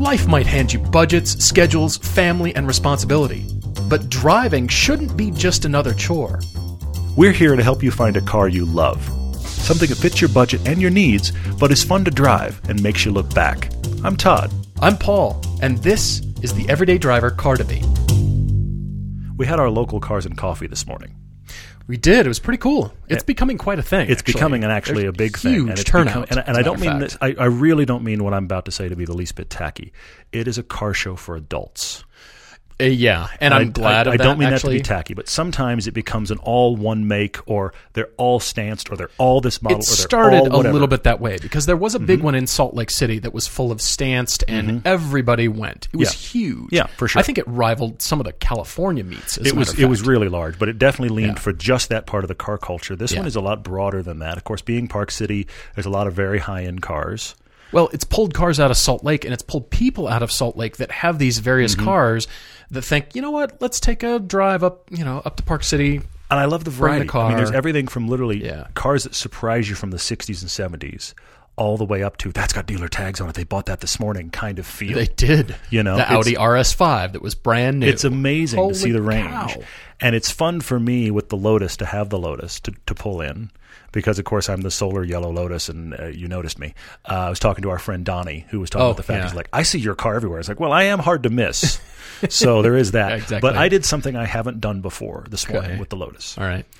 Life might hand you budgets, schedules, family, and responsibility. But driving shouldn't be just another chore. We're here to help you find a car you love. Something that fits your budget and your needs, but is fun to drive and makes you look back. I'm Todd. I'm Paul, and this is the Everyday Driver Car Debate. We had our local Cars and Coffee this morning. We did. It was pretty cool. It's becoming quite a thing. It's becoming a big thing. Huge turnout. And I don't mean this. I really don't mean what I'm about to say to be the least bit tacky. It is a car show for adults. Yeah, and I'm glad of that. I don't mean actually. that to be tacky, but sometimes it becomes an all one make, or they're all stanced, or they're all this model. It started a little bit that way because there was a big one in Salt Lake City that was full of stanced, and everybody went. It was huge. Yeah, for sure. I think it rivaled some of the California meets. It was really large, but it definitely leaned for just that part of the car culture. This one is a lot broader than that. Of course, being Park City, there's a lot of very high end cars. Well, it's pulled cars out of Salt Lake, and it's pulled people out of Salt Lake that have these various cars that think, you know what, let's take a drive up to Park City. And I love the variety. Car. I mean, there's everything from literally cars that surprise you from the 60s and 70s all the way up to, that's got dealer tags on it, they bought that this morning kind of feel. They did. You know, the Audi RS5 that was brand new. It's amazing to see the range. Cow. And it's fun for me with the Lotus to have the Lotus to pull in. Because, of course, I'm the solar yellow Lotus, and you noticed me. I was talking to our friend Donnie, who was talking about the fact he's like, I see your car everywhere. It's like, well, I am hard to miss. So there is that. Exactly. But I did something I haven't done before this morning with the Lotus. All right.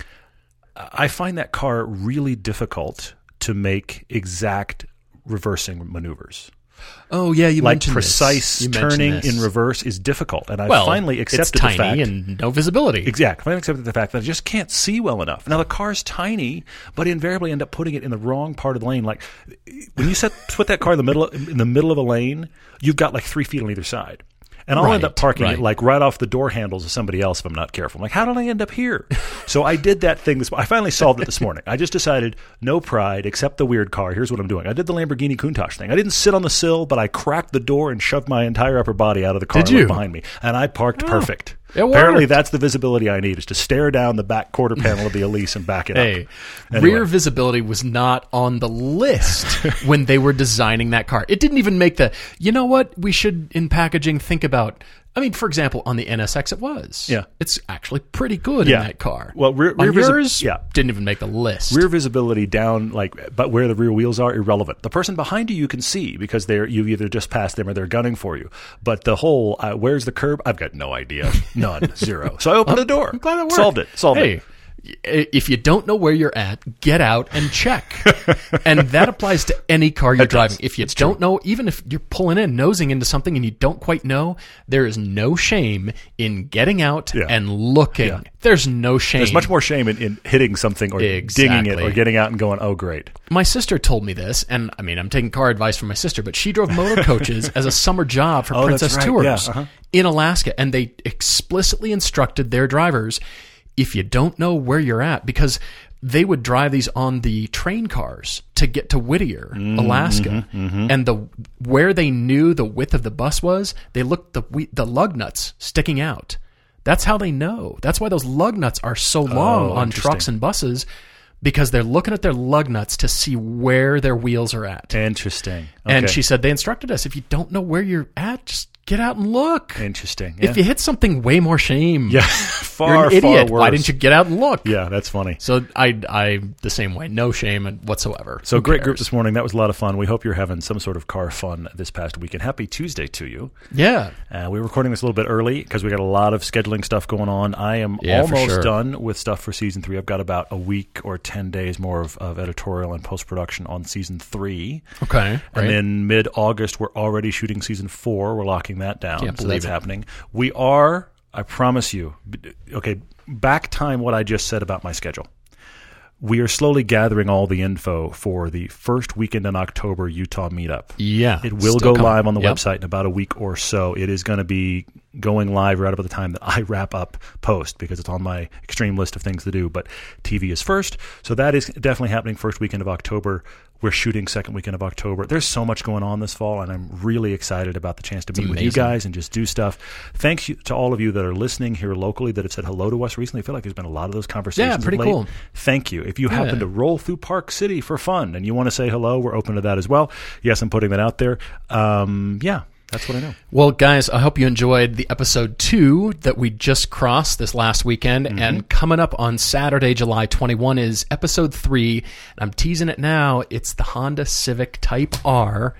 I find that car really difficult to make exact reversing maneuvers. Oh, yeah, you mentioned precise turning in reverse is difficult. And I finally accepted it's tiny the fact. And no visibility. Exactly. I finally accepted the fact that I just can't see well enough. Now, the car's tiny, but invariably end up putting it in the wrong part of the lane. Like, when you put that car in the middle of a lane, you've got like 3 feet on either side. And I'll end up parking it like right off the door handles of somebody else if I'm not careful. I'm like, how did I end up here? So I did that thing. I finally solved it this morning. I just decided, no pride, accept the weird car. Here's what I'm doing. I did the Lamborghini Countach thing. I didn't sit on the sill, but I cracked the door and shoved my entire upper body out of the car behind me. And I parked perfect. Apparently, that's the visibility I need, is to stare down the back quarter panel of the Elise and back it up. Anyway. Rear visibility was not on the list when they were designing that car. It didn't even make the, you know what, we should, in packaging, think about. I mean, for example, on the NSX it was. Yeah. It's actually pretty good in that car. Well, rear yours didn't even make the list. Rear visibility down, but where the rear wheels are, irrelevant. The person behind you can see because you've either just passed them or they're gunning for you. But the whole, where's the curb? I've got no idea. None. Zero. So I opened the door. I'm glad that worked. Solved it. If you don't know where you're at, get out and check. And that applies to any car you're driving. If you don't know, even if you're pulling in, nosing into something and you don't quite know, there is no shame in getting out and looking. Yeah. There's no shame. There's much more shame in hitting something or dinging it or getting out and going, oh, great. My sister told me this, and I mean, I'm taking car advice from my sister, but she drove motor coaches as a summer job for Princess Tours in Alaska, and they explicitly instructed their drivers, if you don't know where you're at, because they would drive these on the train cars to get to Whittier, Alaska, and where they knew the width of the bus was, they looked the lug nuts sticking out. That's how they know. That's why those lug nuts are so long on trucks and buses, because they're looking at their lug nuts to see where their wheels are at. Interesting. Okay. And she said they instructed us, if you don't know where you're at, just get out and look. Interesting. Yeah. If you hit something, way more shame. Yeah, You're an idiot. far worse. Why didn't you get out and look? Yeah, that's funny. So I the same way. No shame whatsoever. So great group this morning. That was a lot of fun. We hope you're having some sort of car fun this past weekend. Happy Tuesday to you. Yeah. We're recording this a little bit early because we got a lot of scheduling stuff going on. I am almost done with stuff for Season 3. I've got about a week or 10 days more of editorial and post-production on Season 3. Okay. And then mid-August, we're already shooting Season 4. We're locking that down. Can't so believe that's happening. We are, I promise you, okay, back time what I just said about my schedule. We are slowly gathering all the info for the first weekend in October Utah meetup. Yeah. It will go live on the website in about a week or so. It is going to be going live right about the time that I wrap up post because it's on my extreme list of things to do. But TV is first. So that is definitely happening first weekend of October. We're shooting second weekend of October. There's so much going on this fall, and I'm really excited about the chance to meet with you guys and just do stuff. Thanks to all of you that are listening here locally that have said hello to us recently. I feel like there's been a lot of those conversations. Yeah, pretty cool. Thank you. If you happen to roll through Park City for fun and you want to say hello, we're open to that as well. Yes, I'm putting that out there. That's what I know. Well, guys, I hope you enjoyed the episode 2 that we just crossed this last weekend. Mm-hmm. And coming up on Saturday, July 21 is episode 3. And I'm teasing it now. It's the Honda Civic Type R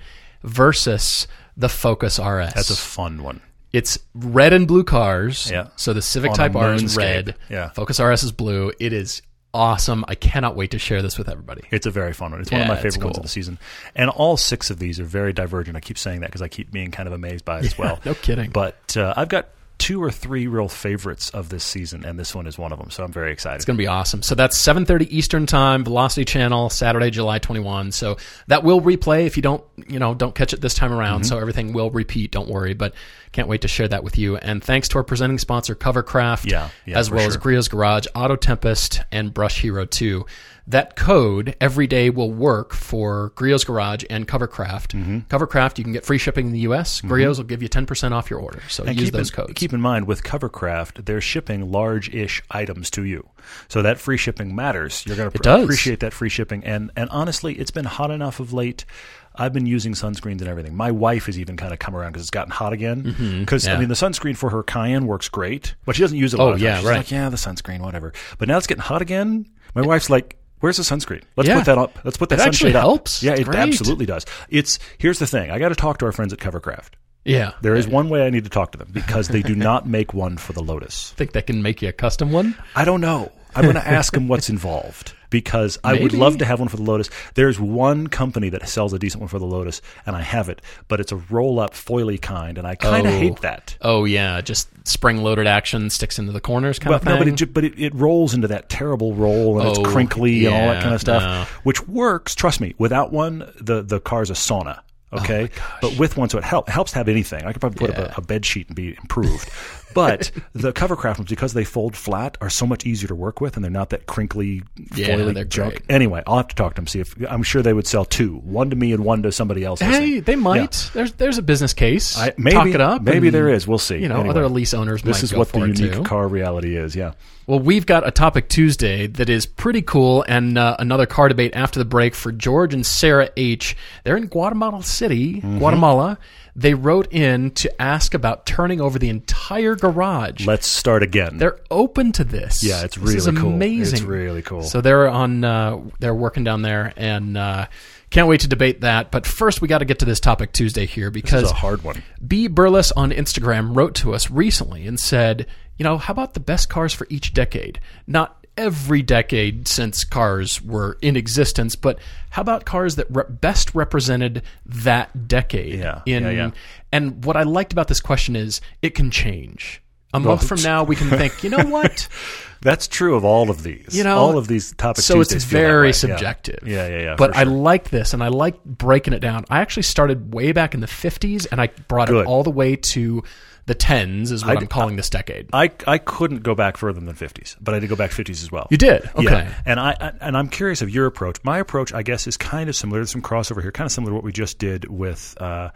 versus the Focus RS. That's a fun one. It's red and blue cars. Yeah. So the Civic Type R is red. Yeah. Focus RS is blue. It is awesome. I cannot wait to share this with everybody. It's a very fun one. It's one of my favorite ones of the season. And all 6 of these are very divergent. I keep saying that because I keep being kind of amazed by it as well. No kidding. But I've got 2 or 3 real favorites of this season, and this one is one of them. So I'm very excited. It's going to be awesome. So that's 7:30 Eastern Time, Velocity Channel, Saturday, July 21. So that will replay if you don't catch it this time around. Mm-hmm. So everything will repeat. Don't worry. But can't wait to share that with you. And thanks to our presenting sponsor, Covercraft, as well as Griot's Garage, Auto Tempest, and Brush Hero 2. That code every day will work for Griot's Garage and Covercraft. Mm-hmm. Covercraft, you can get free shipping in the U.S. Griot's will give you 10% off your order. So use those codes. Keep in mind, with Covercraft, they're shipping large-ish items to you. So that free shipping matters. You're going to appreciate that free shipping. And honestly, it's been hot enough of late. I've been using sunscreens and everything. My wife has even kind of come around because it's gotten hot again. Because, I mean, the sunscreen for her Cayenne works great, but she doesn't use it a lot of times. She's like, the sunscreen, whatever. But now it's getting hot again. My wife's like, where's the sunscreen? Let's put that up. Let's put that sunshade up. It helps. Yeah, it absolutely does. Here's the thing. I got to talk to our friends at Covercraft. Yeah. There is one way I need to talk to them because they do not make one for the Lotus. Think they can make you a custom one? I don't know. I'm going to ask them what's involved because I would love to have one for the Lotus. There's one company that sells a decent one for the Lotus, and I have it, but it's a roll-up, foily kind, and I kind of hate that. Oh, yeah, just spring-loaded action sticks into the corners kind of thing? No, but it rolls into that terrible roll, and it's crinkly and all that kind of stuff, which works, trust me. Without one, the car's a sauna. Okay, but with one, so it helps to have anything. I could probably put up a bed sheet and be improved. But the Covercraft ones, because they fold flat, are so much easier to work with, and they're not that crinkly, foily junk. Great. Anyway, I'll have to talk to them. See if I'm sure they would sell 2, one to me and one to somebody else. Hey, they might. Yeah. There's a business case. Maybe, talk it up. Maybe there is. We'll see. Anyway, other lease owners. This is what the unique car reality is. Yeah. Well, we've got a Topic Tuesday that is pretty cool, and another car debate after the break for George and Sarah H. They're in Guatemala City, Guatemala. They wrote in to ask about turning over the entire garage. Let's start again. They're open to this. Yeah, it's really cool. Amazing. It's really cool. So they're working down there, and can't wait to debate that. But first, we got to get to this Topic Tuesday here because this is a hard one. B. Burles on Instagram wrote to us recently and said, how about the best cars for each decade? Not every decade since cars were in existence, but how about cars that best represented that decade? And what I liked about this question is it can change. A month from now, we can think, you know what? That's true of all of these. All of these Topic so Tuesdays. So it's very subjective. Yeah. But I like this, and I like breaking it down. I actually started way back in the 50s, and I brought it all the way to the 10s is what I'm calling this decade. I couldn't go back further than 50s, but I did go back 50s as well. You did? Okay. Yeah. And I'm curious of your approach. My approach, I guess, is kind of similar. There's some crossover here, kind of similar to what we just did with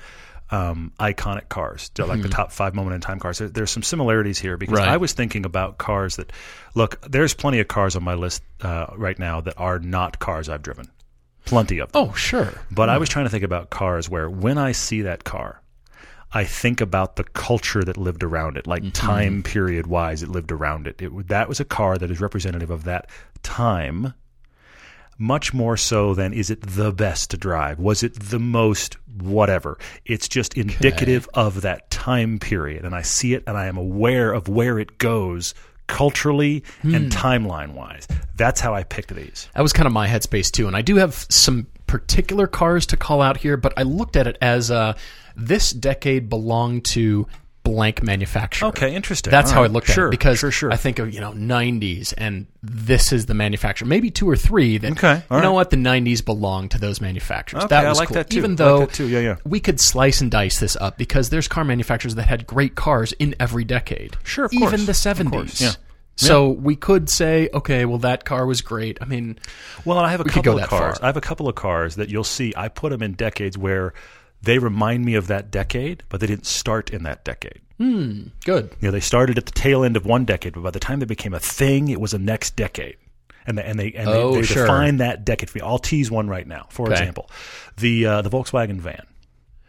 iconic cars, like the top 5 moment in time cars. There's some similarities here because I was thinking about cars that, look, there's plenty of cars on my list right now that are not cars I've driven. Plenty of them. Oh, sure. But I was trying to think about cars where when I see that car, I think about the culture that lived around it, like time period wise it lived around it. That was a car that is representative of that time, much more so than is it the best to drive? Was it the most whatever? It's just indicative of that time period. And I see it and I am aware of where it goes culturally and timeline wise. That's how I picked these. That was kind of my headspace too. And I do have some particular cars to call out here, but I looked at it as this decade belonged to blank manufacturer. Okay, interesting. That's how I looked at it because sure. I think of 90s and this is the manufacturer. Maybe 2 or 3 that know what, the 90s belong to those manufacturers. Okay, that was I like cool. that too. Even though we could slice and dice this up because there's car manufacturers that had great cars in every decade. Sure, of course. Even the 70s. So we could say, okay, well, that car was great. I mean, and I have a couple of cars. I have a couple of cars that you'll see. I put them in decades where they remind me of that decade, but they didn't start in that decade. Good. They started at the tail end of one decade, but by the time they became a thing, it was the next decade. And they define that decade for me. I'll tease one right now. For example, the Volkswagen van.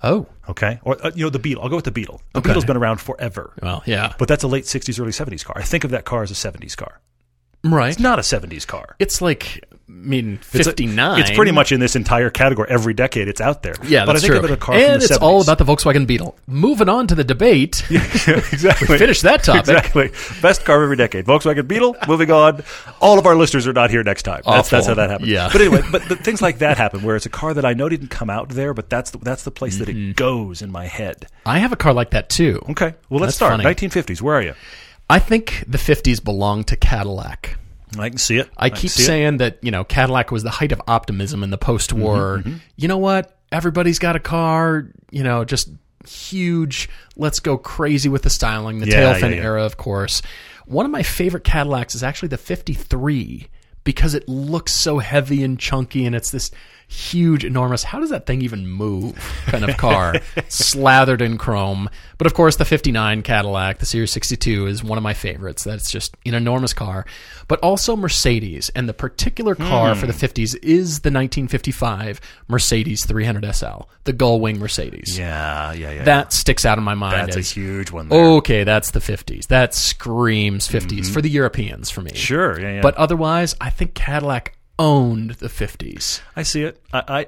Oh. Okay. Or, the Beetle. I'll go with the Beetle. The Beetle's been around forever. Well, yeah. But that's a late 60s, early 70s car. I think of that car as a 70s car. Right. It's not a 70s car. It's like, 59. It's pretty much in this entire category. Every decade it's out there. Yeah, but that's I think true. of it a car and from the it's 70s. all about the Volkswagen Beetle. Moving on to the debate. Yeah, exactly. We finished that topic. Exactly. Best car of every decade. Volkswagen Beetle. Moving on. All of our listeners are not here next time. That's how that happens. Yeah. But anyway, things like that happen where it's a car that I know didn't come out there, but that's the place that it goes in my head. I have a car like that too. Okay. Well, let's That's start. funny. 1950s. Where are you? I think the 50s belong to Cadillac. I can see it. I keep saying that, Cadillac was the height of optimism in the post-war. You know what? Everybody's got a car, just huge. Let's go crazy with the styling. The tail fin era, of course. One of my favorite Cadillacs is actually the 53 because it looks so heavy and chunky, and it's this huge, enormous, how does that thing even move kind of car, slathered in chrome. But of course, the 59 Cadillac, the Series 62, is one of my favorites. That's just an enormous car. But also Mercedes, and the particular car for the 50s is the 1955 Mercedes 300 SL, the gull-wing Mercedes. Yeah. That sticks out in my mind. That's a huge one there. Okay, that's the 50s. That screams 50s for the Europeans for me. Sure, yeah. But otherwise, I think Cadillac owned the 50s. I see it. I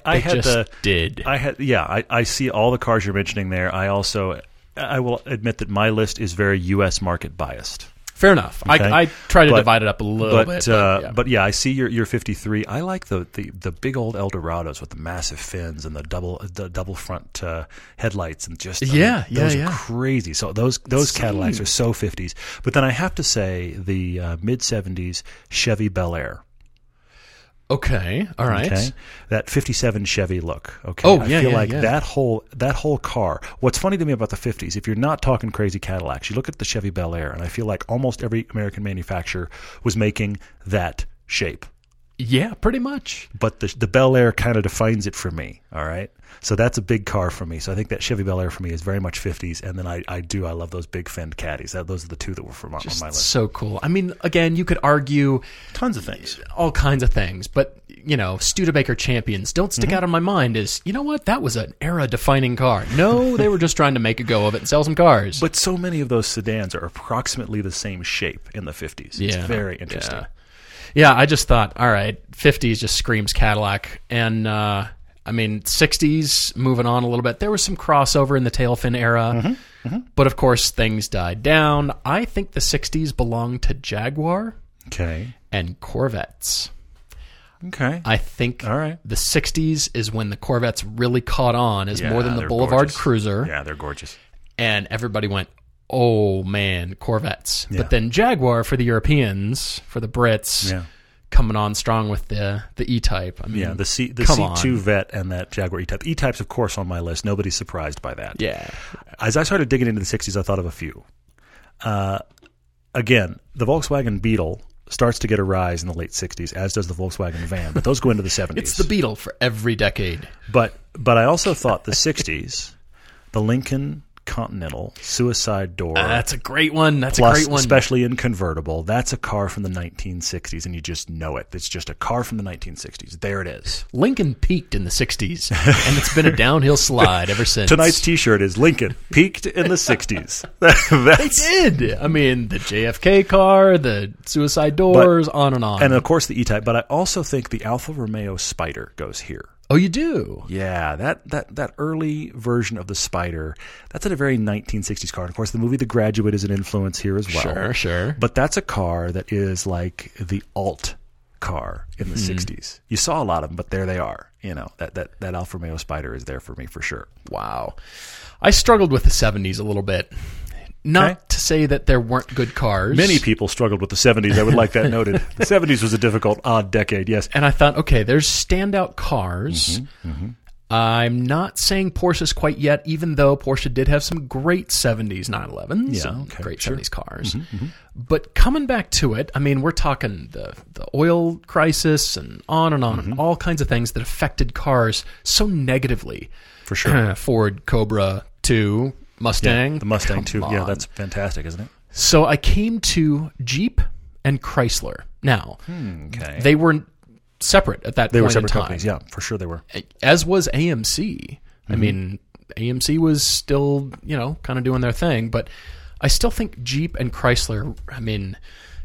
see all the cars you're mentioning there. I will admit that my list is very U.S. market biased. Fair enough. Okay. I try to divide it up a little bit. But yeah, I see your 53. I like the big old Eldorados with the massive fins and the double front headlights and just those are crazy. So those Cadillacs are so 50s. But then I have to say the mid 70s Chevy Bel Air. Okay, all right. Okay, that 57 Chevy look. Okay, Oh, I feel like yeah. that whole car. What's funny to me about the 50s, if you're not talking crazy Cadillacs, you look at the Chevy Bel Air, and I feel like almost every American manufacturer was making that shape. Yeah, pretty much. But the Bel Air kind of defines it for me. All right, so that's a big car for me. So I think that Chevy Bel Air for me is very much 50s, and then I love those big fend caddies. Those are the two that were on my list. So cool. I mean, again, you could argue Tons of things. all kinds of things, but Studebaker Champions don't stick out in my mind as, you know what, that was an era-defining car. No, they were just trying to make a go of it and sell some cars. But so many of those sedans are approximately the same shape in the 50s. It's very interesting. Yeah, I just thought, all right, 50s just screams Cadillac. And, 60s, moving on a little bit, there was some crossover in the tail fin era. But, of course, things died down. I think the 60s belonged to Jaguar and Corvettes. Okay. I think the 60s is when the Corvettes really caught on as more than the Boulevard gorgeous. Cruiser. Yeah, they're gorgeous. And everybody went, oh, man, Corvettes. Yeah. But then Jaguar for the Europeans, for the Brits, coming on strong with the E-Type. I mean, the C2 Vet and that Jaguar E-Type. E-Type's, of course, on my list. Nobody's surprised by that. Yeah. As I started digging into the 60s, I thought of a few. Again, the Volkswagen Beetle starts to get a rise in the late 60s, as does the Volkswagen van, but those go into the 70s. It's the Beetle for every decade. But I also thought the 60s, the Lincoln Continental, suicide door. That's a great one. That's plus, a great one. Especially in convertible. That's a car from the 1960s, and you just know it. It's just a car from the 1960s. There it is. Lincoln peaked in the 60s, and it's been a downhill slide ever since. Tonight's T-shirt is Lincoln peaked in the 60s. They did. I mean, the JFK car, the suicide doors, on and on. And, of course, the E-Type. But I also think the Alfa Romeo Spider goes here. Oh, you do? Yeah, that early version of the Spider, that's a very 1960s car. And of course, the movie The Graduate is an influence here as well. Sure. But that's a car that is like the alt car in the 60s. You saw a lot of them, but there they are. That Alfa Romeo Spider is there for me for sure. Wow. I struggled with the 70s a little bit. Not to say that there weren't good cars. Many people struggled with the 70s. I would like that noted. The 70s was a difficult, odd decade, yes. And I thought, okay, there's standout cars. I'm not saying Porsches quite yet, even though Porsche did have some great 70s 911s, great 70s cars. But coming back to it, I mean, we're talking the oil crisis and on, and all kinds of things that affected cars so negatively. For sure. Ford Cobra 2, Mustang. Yeah, the Mustang too. Yeah, that's fantastic, isn't it? So I came to Jeep and Chrysler. Now, they were separate at that point in time. They were separate companies. Yeah, for sure they were. As was AMC. I mean, AMC was still, kind of doing their thing. But I still think Jeep and Chrysler, I mean,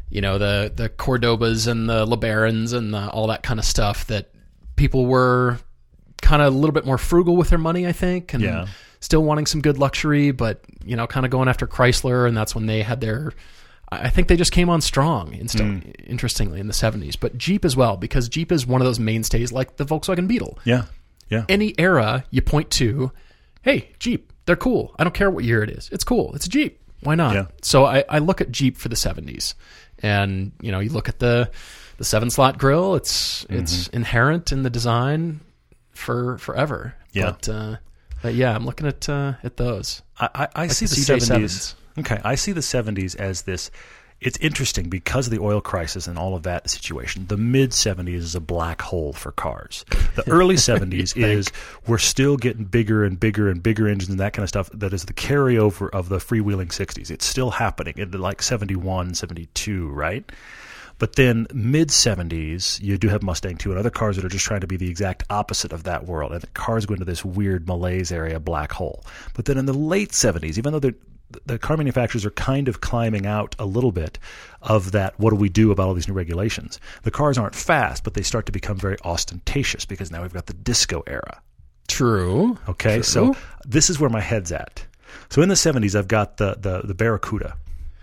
the Cordobas and the LeBarons and all that kind of stuff, that people were kind of a little bit more frugal with their money, I think, and still wanting some good luxury, but, kind of going after Chrysler, and that's when they had their... I think they just came on strong, interestingly, in the 70s. But Jeep as well, because Jeep is one of those mainstays like the Volkswagen Beetle. Yeah. Any era you point to, hey, Jeep, they're cool. I don't care what year it is. It's cool. It's a Jeep. Why not? Yeah. So I look at Jeep for the 70s. And, you look at the 7-slot grille. It's inherent in the design forever. Yeah. But yeah, I'm looking at those. I like see the 70s. Okay, I see the 70s as this. It's interesting because of the oil crisis and all of that situation. The mid-70s is a black hole for cars. The early 70s is we're still getting bigger and bigger and bigger engines and that kind of stuff. That is the carryover of the freewheeling 60s. It's still happening in like 71, 72, right? But then mid-70s, you do have Mustang 2 and other cars that are just trying to be the exact opposite of that world. And the cars go into this weird malaise area, black hole. But then in the late 70s, even though the car manufacturers are kind of climbing out a little bit of that, what do we do about all these new regulations? The cars aren't fast, but they start to become very ostentatious because now we've got the disco era. True. Okay, True. So this is where my head's at. So in the 70s, I've got the Barracuda.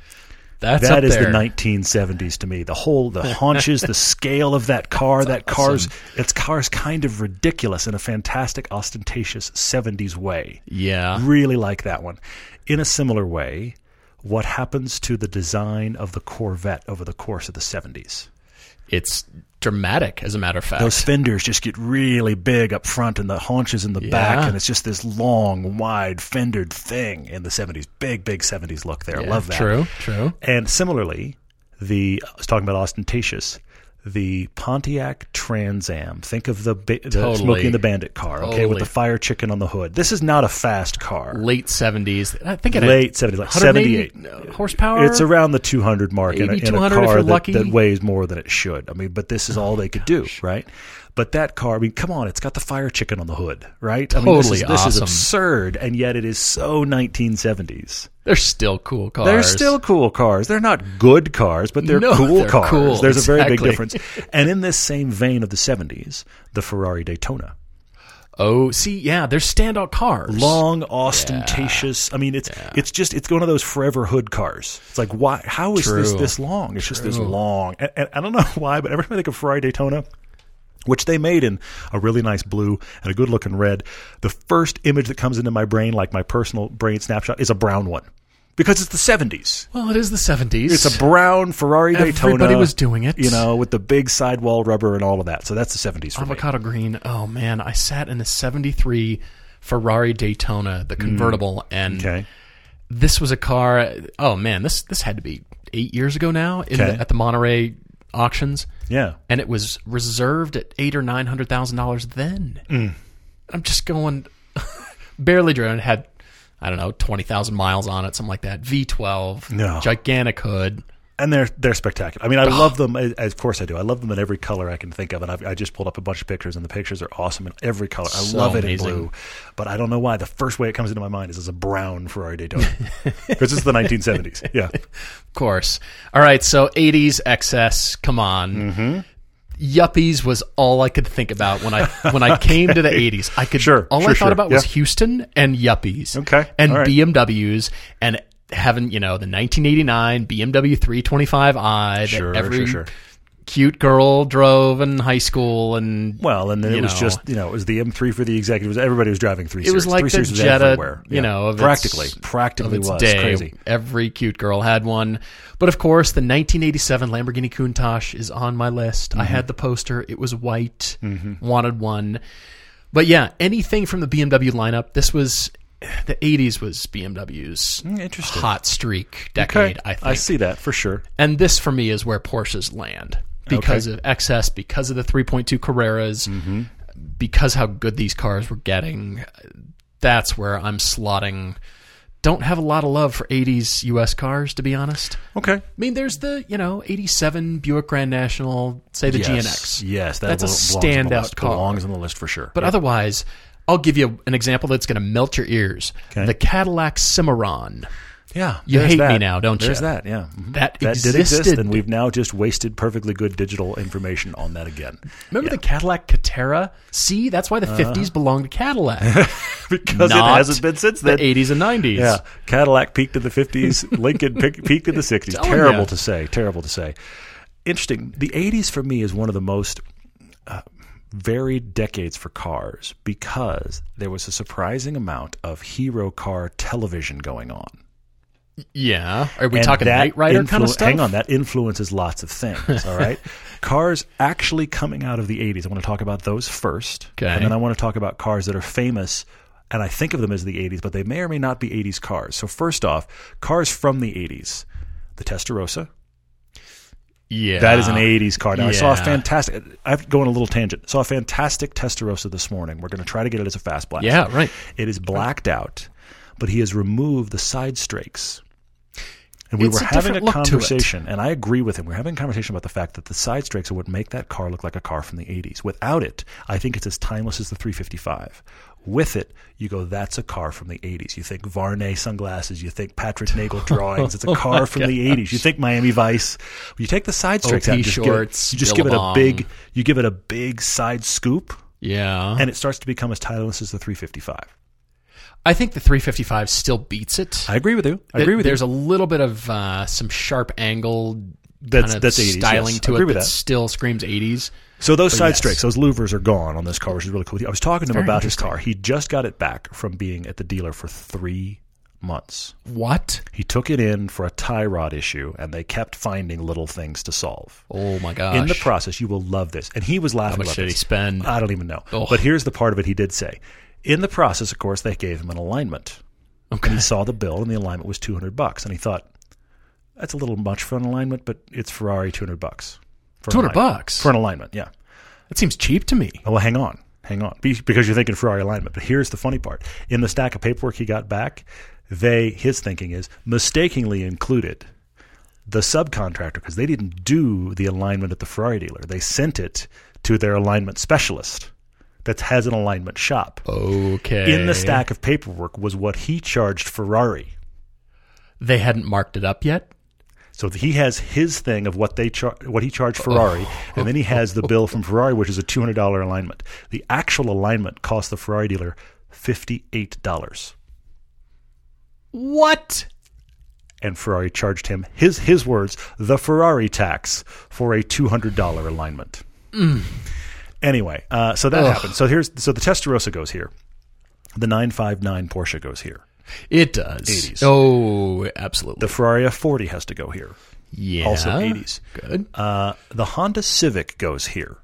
That is there. The 1970s to me. The haunches, the scale of that car. Awesome. Car's kind of ridiculous in a fantastic, ostentatious 70s way. Yeah. Really like that one. In a similar way, what happens to the design of the Corvette over the course of the 70s? It's dramatic, as a matter of fact. Those fenders just get really big up front and the haunches in the back, and it's just this long, wide, fendered thing in the 70s. Big 70s look there. Yeah, love that. True. And similarly, I was talking about ostentatious, the Pontiac Trans Am. Think of the Smokey and the Bandit car, okay, with the fire chicken on the hood. This is not a fast car. Late 70s. I think late 70s, like 78 horsepower. It's around the 200 mark in a car that weighs more than it should. I mean, but this is all they could do, right? But that car, I mean, come on, it's got the fire chicken on the hood, right? I mean, this is absurd, and yet it is so 1970s. They're still cool cars. They're still cool cars. They're not good cars, but they're cool cars. Cool. There's a very big difference. And in this same vein of the 70s, the Ferrari Daytona. Oh, see, yeah, they're standout cars. Long, ostentatious. I mean, it's one of those forever hood cars. It's like, why? How is this long? It's just this long. And I don't know why, but every time I think of Ferrari Daytona, which they made in a really nice blue and a good-looking red, the first image that comes into my brain, like my personal brain snapshot, is a brown one. Because it's the 70s. Well, it is the 70s. It's a brown Ferrari Daytona. Everybody was doing it. With the big sidewall rubber and all of that. So that's the 70s for Avocado green. Oh, man. I sat in a 73 Ferrari Daytona, the convertible, and this was a car. Oh, man, this had to be 8 years ago now at the Monterey auctions. Yeah. And it was reserved at $800,000 or $900,000 then. I'm just going, barely driven. It had, I don't know, 20,000 miles on it, something like that. V12, gigantic hood. And they're spectacular. I mean, I love them. Of course I do. I love them in every color I can think of. And I just pulled up a bunch of pictures, and the pictures are awesome in every color. I love it in blue. But I don't know why. The first way it comes into my mind is as a brown Ferrari Daytona. Because it's the 1970s. Yeah. Of course. All right, so 80s XS, come on. Mm-hmm. Yuppies was all I could think about when I came to the 80s. I thought about was Houston and yuppies. Okay. And BMWs and having, the 1989 BMW 325i that every cute girl drove in high school. And then it was just, it was the M3 for the executives. Everybody was driving 3 Series. It was like the Jetta, of practically its was. Day. It's crazy. Every cute girl had one. But of course, the 1987 Lamborghini Countach is on my list. Mm-hmm. I had the poster. It was white. Mm-hmm. Wanted one. But yeah, anything from the BMW lineup, the 80s was BMW's hot streak decade, I think. I see that for sure. And this, for me, is where Porsches land. Because of XS, because of the 3.2 Carreras, because how good these cars were getting. That's where I'm slotting. Don't have a lot of love for 80s U.S. cars, to be honest. Okay. I mean, there's the, 87 Buick Grand National, say the GNX. Yes, that's a standout car. Belongs on the list for sure. But otherwise, I'll give you an example that's going to melt your ears. Okay. The Cadillac Cimarron. Yeah. You hate me now, don't you? There's that, yeah. Mm-hmm. That did existed. exist, and we've now just wasted perfectly good digital information on that again. Remember the Cadillac Catera? See, that's why the 50s belonged to Cadillac. Because it hasn't been since then. The 80s and 90s. Yeah. Cadillac peaked in the 50s. Lincoln peaked in the 60s. Terrible to say. Terrible to say. Interesting. The 80s for me is one of the most varied decades for cars because there was a surprising amount of hero car television going on. Yeah. Are we talking Knight Rider kind of stuff? Hang on. That influences lots of things, all right? Cars actually coming out of the 80s. I want to talk about those first. Okay. And then I want to talk about cars that are famous, and I think of them as the 80s, but they may or may not be 80s cars. So first off, cars from the 80s. The Testarossa. Yeah. That is an 80s car. Now, I saw a fantastic... I have to go on a little tangent. Saw a fantastic Testarossa this morning. We're going to try to get it as a fast blast. Yeah, right. It is blacked out, but he has removed the side strakes. And we were having a conversation, and I agree with him. We're having a conversation about the fact that the side strakes are what make that car look like a car from the 80s. Without it, I think it's as timeless as the 355. With it, you go, that's a car from the 80s. You think Varney sunglasses. You think Patrick Nagel drawings. It's a car from the 80s. You think Miami Vice. You take the side strakes out, you just give it a big side scoop. Yeah. And it starts to become as timeless as the 355. I think the 355 still beats it. I agree with you. There's a little bit of some sharp angle that's 80s, styling yes. to it that still screams 80s. So those side strakes, those louvers are gone on this car, which is really cool. I was talking to him about his car. He just got it back from being at the dealer for 3 months. What? He took it in for a tie rod issue, and they kept finding little things to solve. Oh, my gosh. In the process, you will love this. And he was laughing about this. How much did he spend? I don't even know. But here's the part of it he did say. In the process, of course, they gave him an alignment. Okay. And he saw the bill, and the alignment was $200. And he thought, that's a little much for an alignment, but it's Ferrari $200. $200? For an alignment, yeah. That seems cheap to me. Oh, well, hang on. Because you're thinking Ferrari alignment. But here's the funny part. In the stack of paperwork he got back, his thinking is, mistakenly included the subcontractor, because they didn't do the alignment at the Ferrari dealer. They sent it to their alignment specialist that has an alignment shop. Okay. In the stack of paperwork was what he charged Ferrari. They hadn't marked it up yet? So he has his thing of what he charged Ferrari, and then he has the bill from Ferrari, which is a $200 alignment. The actual alignment cost the Ferrari dealer $58. What? And Ferrari charged him, his words, the Ferrari tax for a $200 alignment. Anyway, so that happened. So the Testarossa goes here. The 959 Porsche goes here. It does. 80s. Oh, absolutely. The Ferrari F40 has to go here. Yeah. Also 80s. Good. The Honda Civic goes here.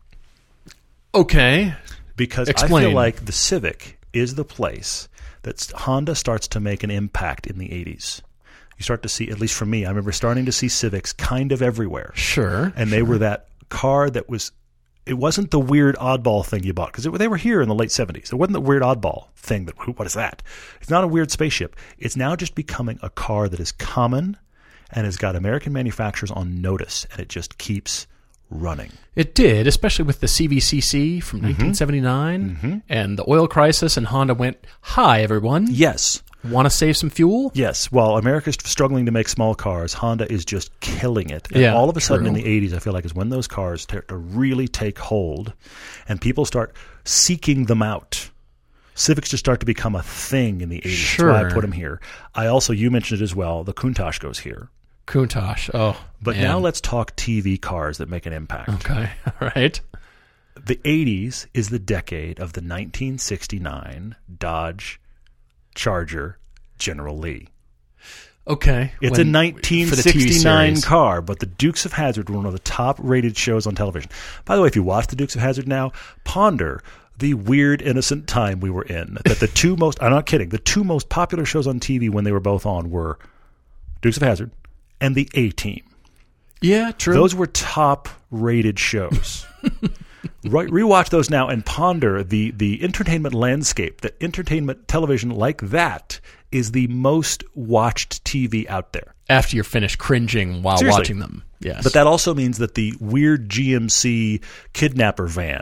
Okay. Because Explain. I feel like the Civic is the place that Honda starts to make an impact in the 80s. You start to see, at least for me, I remember starting to see Civics kind of everywhere. Sure. And they were that car that was... It wasn't the weird oddball thing you bought, because they were here in the late 70s. It wasn't the weird oddball thing. What is that? It's not a weird spaceship. It's now just becoming a car that is common and has got American manufacturers on notice, and it just keeps running. It did, especially with the CVCC from 1979 and the oil crisis, and Honda went, hi, everyone. Yes. Want to save some fuel? Yes. While America's struggling to make small cars, Honda is just killing it. And all of a sudden in the 80s, I feel like is when those cars start to really take hold and people start seeking them out. Civics just start to become a thing in the 80s. Sure. That's why I put them here. You mentioned it as well, the Countach goes here. Countach, But now let's talk TV cars that make an impact. Okay, all right. The 80s is the decade of the 1969 Dodge Charger General Lee. Okay. It's a 1969 car, but the Dukes of Hazzard were one of the top-rated shows on television. By the way, if you watch the Dukes of Hazzard now, ponder the weird, innocent time we were in. That the two most, I'm not kidding, the two most popular shows on TV when they were both on were Dukes of Hazzard and the A-Team. Yeah, true. Those were top-rated shows. Rewatch those now and ponder the entertainment landscape. That entertainment television like that is the most watched TV out there. After you're finished cringing while watching them. Yes. But that also means that the weird GMC kidnapper van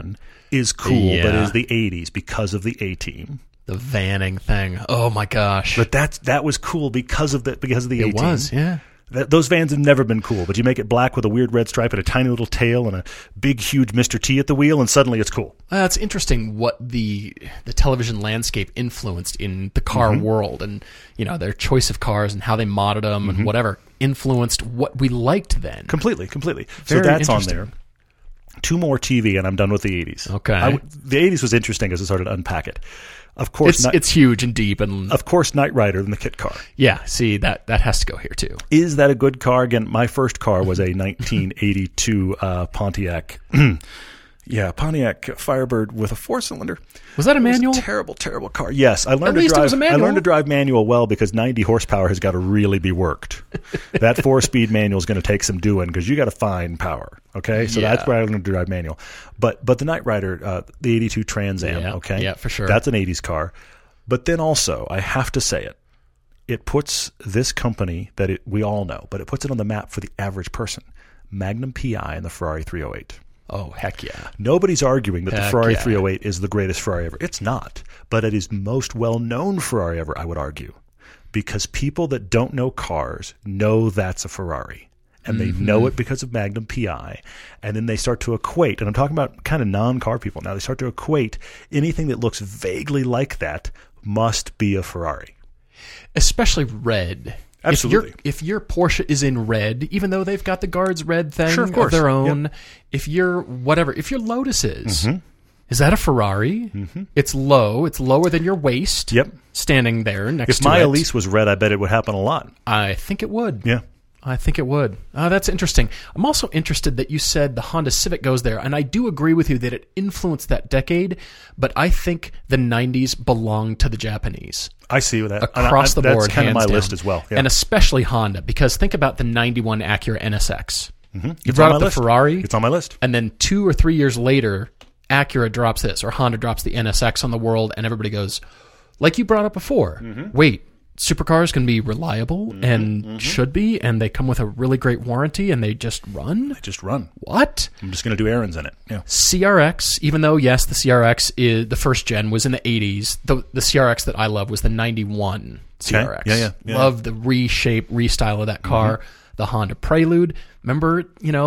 is cool, but is the 80s because of the A-Team. The vanning thing. Oh my gosh! But that was cool because of the A-Team. It was, yeah. Those vans have never been cool, but you make it black with a weird red stripe and a tiny little tail and a big, huge Mr. T at the wheel, and suddenly it's cool. It's interesting what the television landscape influenced in the car world, and their choice of cars and how they modded them and whatever influenced what we liked then. Completely. So that's on there. 2 more TV, and I'm done with the 80s. Okay. The 80s was interesting as I started to unpack it. Of course, it's huge and deep, and of course, Knight Rider and the kit car. Yeah, see that has to go here too. Is that a good car? Again, my first car was a 1982 Pontiac. Pontiac Firebird with a 4-cylinder. Was that a manual? Terrible car. Yes, I learned At least it was a manual. I learned to drive manual well because 90 horsepower has got to really be worked. That 4-speed manual is going to take some doing because you got to find power. Okay, so that's where I learned to drive manual. But the Knight Rider, the 82 Trans Am. Okay, yeah, for sure. That's an 80s car. But then also, I have to say it. It puts this company that we all know, but it puts it on the map for the average person. Magnum PI and the Ferrari 308. Oh, heck yeah. Nobody's arguing that the Ferrari 308 is the greatest Ferrari ever. It's not. But it is most well-known Ferrari ever, I would argue. Because people that don't know cars know that's a Ferrari. And they know it because of Magnum PI. And then they start to equate, and I'm talking about kind of non-car people now, they start to equate anything that looks vaguely like that must be a Ferrari. Especially red. Absolutely. If your Porsche is in red, even though they've got the guards red thing of their own, if your Lotus is that a Ferrari? It's low. It's lower than your waist. Yep. Standing there next to it. If my Elise was red, I bet it would happen a lot. I think it would. Yeah. I think it would. That's interesting. I'm also interested that you said the Honda Civic goes there, and I do agree with you that it influenced that decade, but I think the 90s belonged to the Japanese. I see that. Across the board, that's kind of my down. list as well. Yeah. And especially Honda, because think about the 91 Acura NSX. You It's brought on up my the list. Ferrari. It's on my list. And then 2 or 3 years later, Acura drops this, or Honda drops the NSX on the world, and everybody goes, like you brought up before, wait, supercars can be reliable and should be, and they come with a really great warranty, and they just run? They just run. What? I'm just going to do errands in it. Yeah. CRX, even though, yes, the CRX is the first gen was in the 80s, the CRX that I love was the 91 CRX. Yeah. Love the restyle of that car. The Honda Prelude. Remember,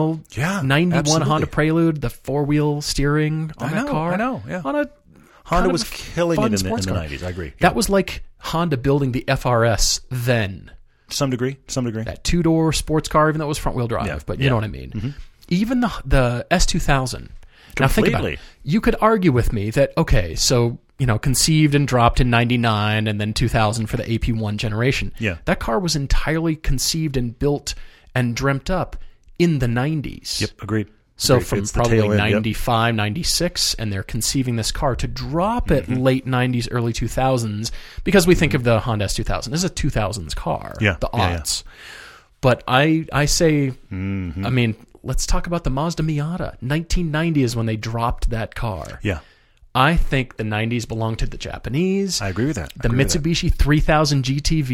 91 absolutely. Honda Prelude, the 4-wheel steering on that car? I know, yeah. On a Honda kind was of killing fun it in the sports car. 90s. I agree. That was like Honda building the FRS then. To some degree. That 2-door sports car, even though it was front-wheel drive, but you know what I mean. Even the S2000. Now think about it. You could argue with me that, okay, so, conceived and dropped in 99 and then 2000 for the AP1 generation. Yeah. That car was entirely conceived and built and dreamt up in the 90s. Yep, agreed. So Agreed. from It's the probably tail end, 95, 96, and they're conceiving this car to drop it late 90s, early 2000s, because we think of the Honda S2000 as a 2000s car, the aughts. But I say, I mean, let's talk about the Mazda Miata. 1990 is when they dropped that car. Yeah. I think the 90s belong to the Japanese. I agree with that. The Mitsubishi 3000 GT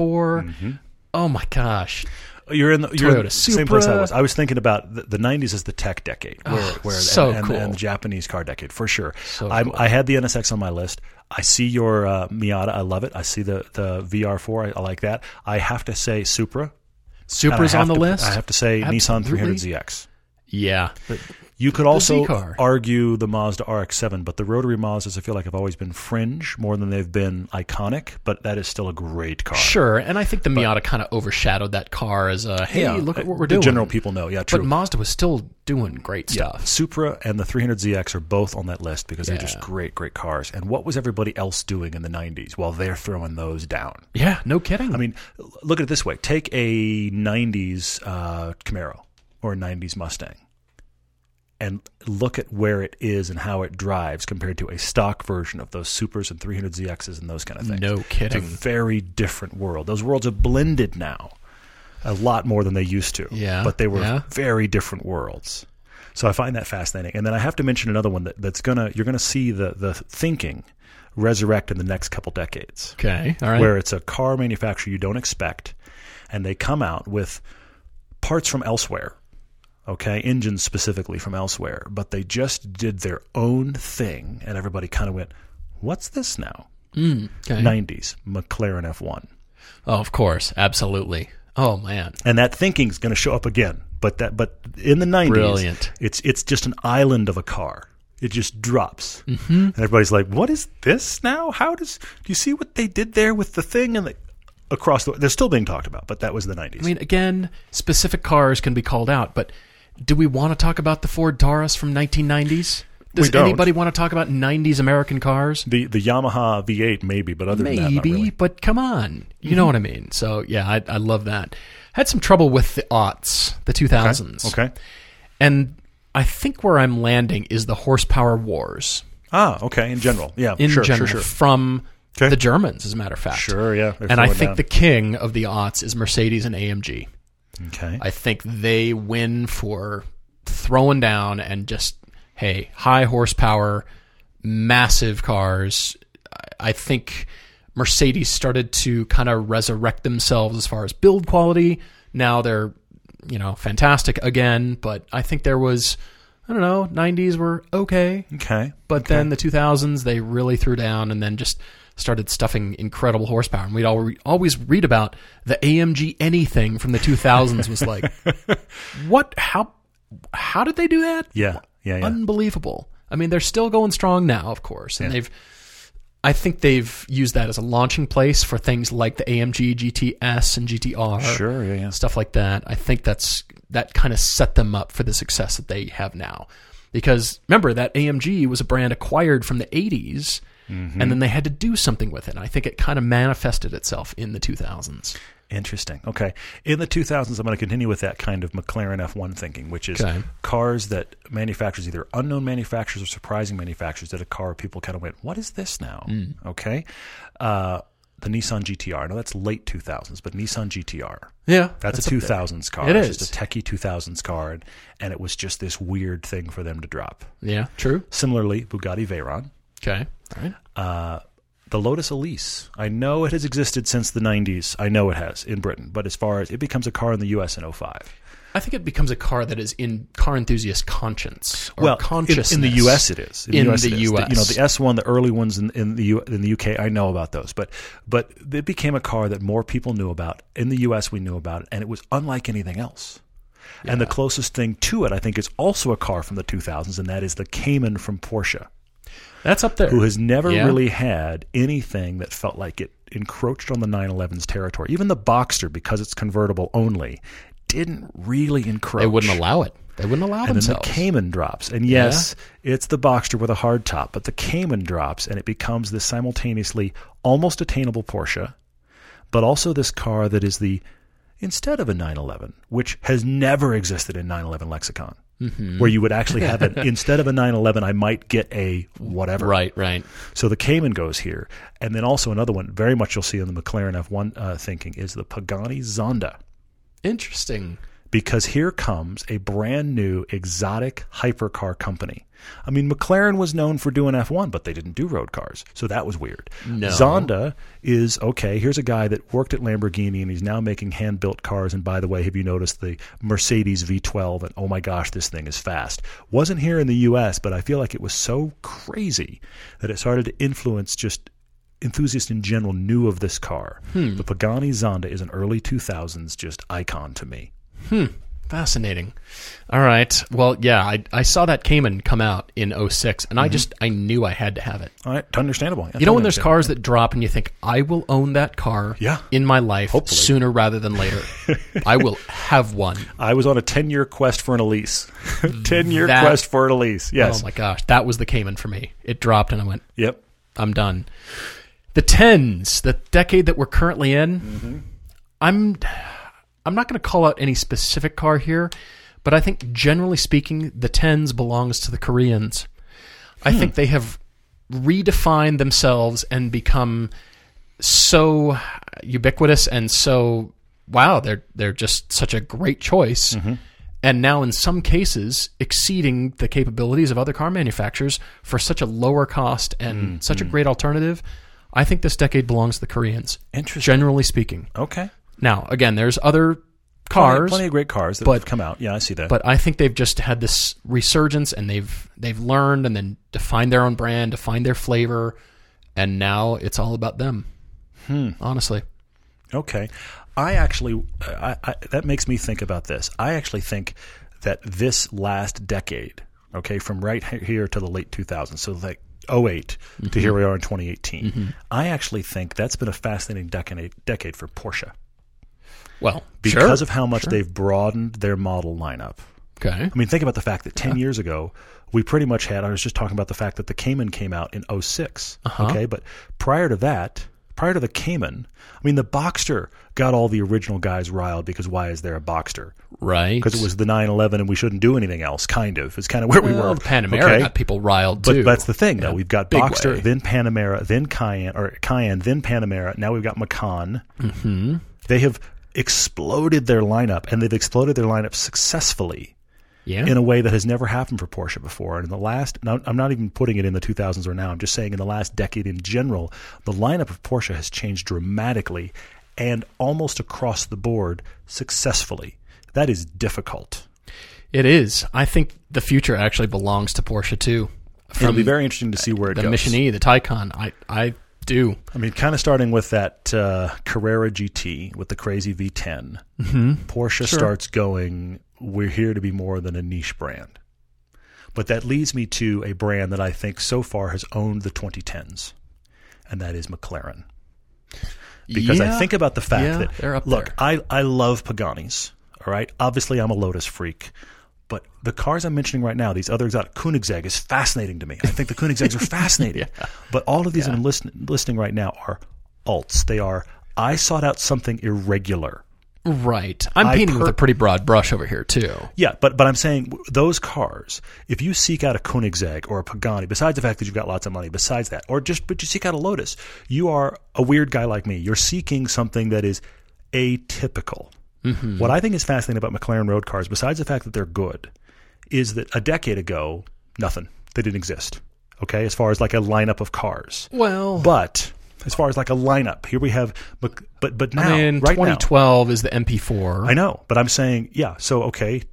VR4. Oh my gosh. You're in the Toyota same place I Supra. was. I was thinking about the 90s as the tech decade, cool. and the Japanese car decade for sure. Cool. I had the NSX on my list. I see your Miata. I love it. I see the VR4. I like that. I have to say Supra. Supra's on the list. I have to say Nissan 300ZX. Yeah. But You could also Z-car. argue the Mazda RX-7, but the rotary Mazdas I feel like have always been fringe more than they've been iconic, but that is still a great car. Sure, and I think the Miata kind of overshadowed that car as a, hey, look at what we're doing. The general people know, true. But Mazda was still doing great stuff. Supra and the 300ZX are both on that list because they're just great cars. And what was everybody else doing in the 90s while they're throwing those down? Yeah, no kidding. I mean, look at it this way. Take a 90s Camaro or a 90s Mustang and look at where it is and how it drives compared to a stock version of those Supras and 300ZXs and those kind of things. No kidding. It's a very different world. Those worlds have blended now a lot more than they used to. Yeah. But they were very different worlds. So I find that fascinating. And then I have to mention another one you're gonna see the thinking resurrect in the next couple decades. Okay. All right. Where it's a car manufacturer you don't expect, and they come out with parts from elsewhere. okay, engines specifically from elsewhere, but they just did their own thing, and everybody kind of went, what's this now? Okay. 90s, McLaren F1. Oh, of course. Absolutely. Oh, man. And that thinking's going to show up again. But in the 90s, brilliant. It's just an island of a car. It just drops. Mm-hmm. And everybody's like, what is this now? Do you see what they did there with the thing? And across they're still being talked about, but that was the 90s. I mean, again, specific cars can be called out, but do we want to talk about the Ford Taurus from 1990s? Does anybody want to talk about 90s American cars? The Yamaha V8 maybe, but other than that, not really. But come on. You know what I mean. So, yeah, I love that. Had some trouble with the aughts, the 2000s. Okay. And I think where I'm landing is the horsepower wars. Ah, okay, in general. Yeah, sure. Sure. From the Germans, as a matter of fact. Sure, yeah. And I think the king of the aughts is Mercedes and AMG. Okay. I think they win for throwing down and just, hey, high horsepower, massive cars. I think Mercedes started to kind of resurrect themselves as far as build quality. Now they're, fantastic again, but I think there was, 90s were okay. Okay. But then the 2000s, they really threw down and then just started stuffing incredible horsepower. And we'd always read about the AMG anything from the 2000s was like, what? How did they do that? Yeah. Unbelievable. I mean, they're still going strong now, of course. And I think they've used that as a launching place for things like the AMG GTS and GTR. Sure, yeah. Stuff like that. I think that kind of set them up for the success that they have now. Because remember, that AMG was a brand acquired from the 80s, and then they had to do something with it. And I think it kind of manifested itself in the 2000s. Interesting. Okay. In the 2000s, I'm going to continue with that kind of McLaren F1 thinking, which is cars that manufacturers, either unknown manufacturers or surprising manufacturers, did a car people kind of went, what is this now? Okay. The Nissan GTR. Now, that's late 2000s, but Nissan GTR. Yeah. That's a 2000s car. It is. It's just a techie 2000s car, and it was just this weird thing for them to drop. Yeah, true. Similarly, Bugatti Veyron. Okay. All right. The Lotus Elise. I know it has existed since the 90s. I know it has in Britain. But as far as it becomes a car in the U.S. in 2005. I think it becomes a car that is in car enthusiast conscience or consciousness. In the U.S. it is. In the U.S. The S1, the early ones in the U.K., I know about those. But it became a car that more people knew about. In the U.S. we knew about it, and it was unlike anything else. Yeah. And the closest thing to it, I think, is also a car from the 2000s, and that is the Cayman from Porsche. That's up there. Who has never really had anything that felt like it encroached on the 911's territory. Even the Boxster, because it's convertible only, didn't really encroach. They wouldn't allow it. They wouldn't allow themselves. And then the Cayman drops. And yes, it's the Boxster with a hard top, but the Cayman drops, and it becomes this simultaneously almost attainable Porsche, but also this car that is instead of a 911, which has never existed in 911 lexicon. Where you would actually have instead of a 911, I might get a whatever. Right. So the Cayman goes here. And then also another one, very much you'll see in the McLaren F1 thinking, is the Pagani Zonda. Interesting. Because here comes a brand new exotic hypercar company. I mean, McLaren was known for doing F1, but they didn't do road cars. So that was weird. No. Zonda is, okay, here's a guy that worked at Lamborghini, and he's now making hand-built cars. And by the way, have you noticed the Mercedes V12? And oh my gosh, this thing is fast. Wasn't here in the U.S., but I feel like it was so crazy that it started to influence just enthusiasts in general knew of this car. The Pagani Zonda is an early 2000s just icon to me. Fascinating. All right. Well, yeah, I saw that Cayman come out in 2006, and I knew I had to have it. All right. Understandable. Yeah, when there's cars that drop and you think, I will own that car in my life sooner rather than later. I will have one. I was on a 10-year quest for an Elise. 10-year quest for an Elise. Yes. Oh, my gosh. That was the Cayman for me. It dropped, and I went, yep, I'm done. The 10s, the decade that we're currently in, I'm not going to call out any specific car here, but I think generally speaking, the 10s belongs to the Koreans. I think they have redefined themselves and become so ubiquitous and so, wow, they're just such a great choice. And now in some cases exceeding the capabilities of other car manufacturers for such a lower cost and such a great alternative. I think this decade belongs to the Koreans. Interesting. Generally speaking. Okay. Now, again, there's other cars. Plenty of great cars that have come out. Yeah, I see that. But I think they've just had this resurgence, and they've learned and then defined their own brand, defined their flavor, and now it's all about them. Honestly. Okay. I actually, that makes me think about this. I actually think that this last decade, okay, from right here to the late 2000s, so like 2008 to here we are in 2018, I actually think that's been a fascinating decade for Porsche. Well, because of how much they've broadened their model lineup. Okay. I mean, think about the fact that 10 years ago, we pretty much had, I was just talking about the fact that the Cayman came out in 2006. Okay. But prior to that, prior to the Cayman, I mean, the Boxster got all the original guys riled because why is there a Boxster? Right. Because it was the 911 and we shouldn't do anything else, kind of. It's kind of where we were. The Panamera got people riled too. But that's the thing, though. We've got Boxster, then Panamera, then Cayenne, then Panamera. Now we've got Macan. They have exploded their lineup, and they've exploded their lineup successfully in a way that has never happened for Porsche before. And in the last, now, I'm not even putting it in the 2000s or now, I'm just saying in the last decade in general, the lineup of Porsche has changed dramatically and almost across the board successfully. That is difficult. It is. I think the future actually belongs to Porsche too. It'll be very interesting to see where it goes. The Mission E, the Taycan, I do. I mean, kind of starting with that Carrera GT with the crazy V10, Porsche starts going, we're here to be more than a niche brand. But that leads me to a brand that I think so far has owned the 2010s, and that is McLaren. Because I think about the fact that, they're up look, there. I love Paganis, all right? Obviously, I'm a Lotus freak. But the cars I'm mentioning right now, these other exotic, Koenigsegg is fascinating to me. I think the Koenigsegg's are fascinating. But all of these I'm listing right now are alts. They are, I sought out something irregular. Right. I'm painting with a pretty broad brush over here, too. Yeah, but I'm saying those cars, if you seek out a Koenigsegg or a Pagani, besides the fact that you've got lots of money, besides that, but you seek out a Lotus, you are a weird guy like me. You're seeking something that is atypical. What I think is fascinating about McLaren road cars, besides the fact that they're good, is that a decade ago, nothing. They didn't exist. Okay, as far as like a lineup of cars. Well, but as far as like a lineup, here we have. But now, I mean, right 2012 is the MP4. I know, but I'm saying, yeah. So okay,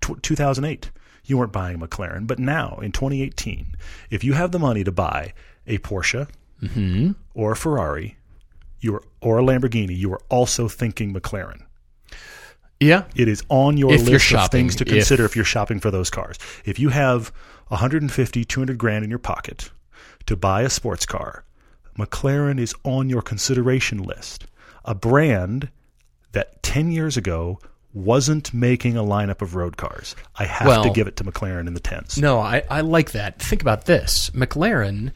2008, you weren't buying a McLaren, but now in 2018, if you have the money to buy a Porsche or a Ferrari, or a Lamborghini, you are also thinking McLaren. Yeah. It is on your list of things to consider if you're shopping for those cars. If you have 150, 200 grand in your pocket to buy a sports car, McLaren is on your consideration list. A brand that 10 years ago wasn't making a lineup of road cars. I have to give it to McLaren in the 10s. No, I like that. Think about this. McLaren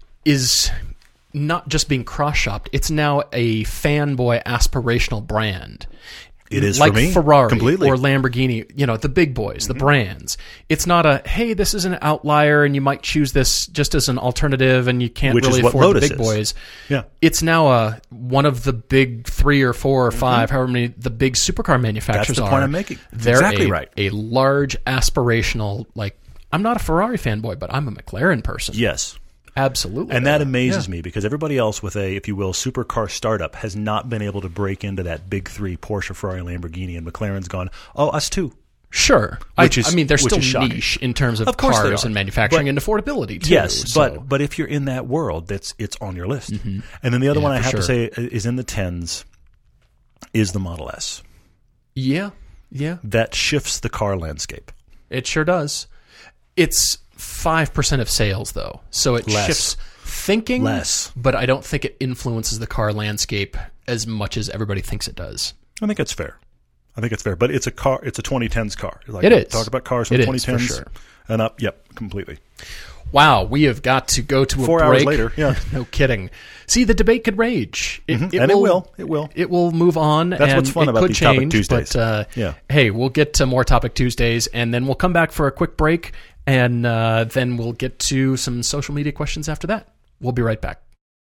is not just being cross-shopped. It's now a fanboy aspirational brand. It is like for me, Ferrari completely. Or Lamborghini, the big boys, the brands. It's not a, hey, this is an outlier and you might choose this just as an alternative and you can't really afford the big boys. Yeah. It's now one of the big 3 or 4 or 5, however many the big supercar manufacturers are. That's the point I'm making. They're exactly right. A large aspirational, like, I'm not a Ferrari fanboy, but I'm a McLaren person. Yes. Absolutely. And that amazes me because everybody else with a, if you will, supercar startup has not been able to break into that big 3, Porsche, Ferrari, Lamborghini, and McLaren's gone, oh, us too. Sure. I mean, they're still niche in terms of cars and manufacturing and affordability, too. Yes, but if you're in that world, it's on your list. And then the other one I have to say is in the 10s is the Model S. Yeah. That shifts the car landscape. It sure does. It's 5% of sales, though. So it shifts thinking, but I don't think it influences the car landscape as much as everybody thinks it does. I think it's fair. But it's a car. It's a 2010s car. Like, it is. Talk about cars from 2010s for sure. And up. Yep, completely. Wow, we have got to go to a 4 break. hours later, yeah. No kidding. See, the debate could rage. It will. It will move on. That's what's fun about these Topic Tuesdays. But, hey, we'll get to more Topic Tuesdays, and then we'll come back for a quick break, and then we'll get to some social media questions after that. We'll be right back.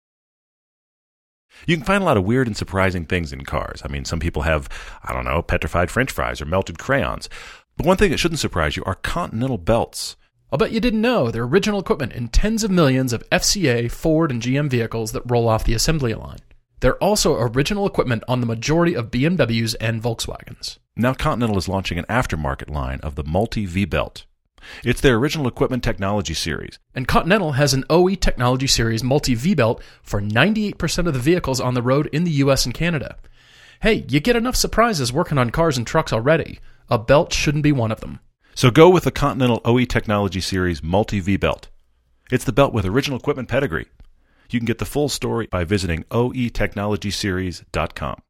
You can find a lot of weird and surprising things in cars. I mean, some people have, petrified French fries or melted crayons. But one thing that shouldn't surprise you are Continental belts. I'll bet you didn't know they're original equipment in tens of millions of FCA, Ford, and GM vehicles that roll off the assembly line. They're also original equipment on the majority of BMWs and Volkswagens. Now Continental is launching an aftermarket line of the Multi V-Belt. It's their original equipment technology series. And Continental has an OE Technology Series Multi V-Belt for 98% of the vehicles on the road in the US and Canada. Hey, you get enough surprises working on cars and trucks already. A belt shouldn't be one of them. So go with the Continental OE Technology Series Multi V-Belt. It's the belt with original equipment pedigree. You can get the full story by visiting oetechnologyseries.com.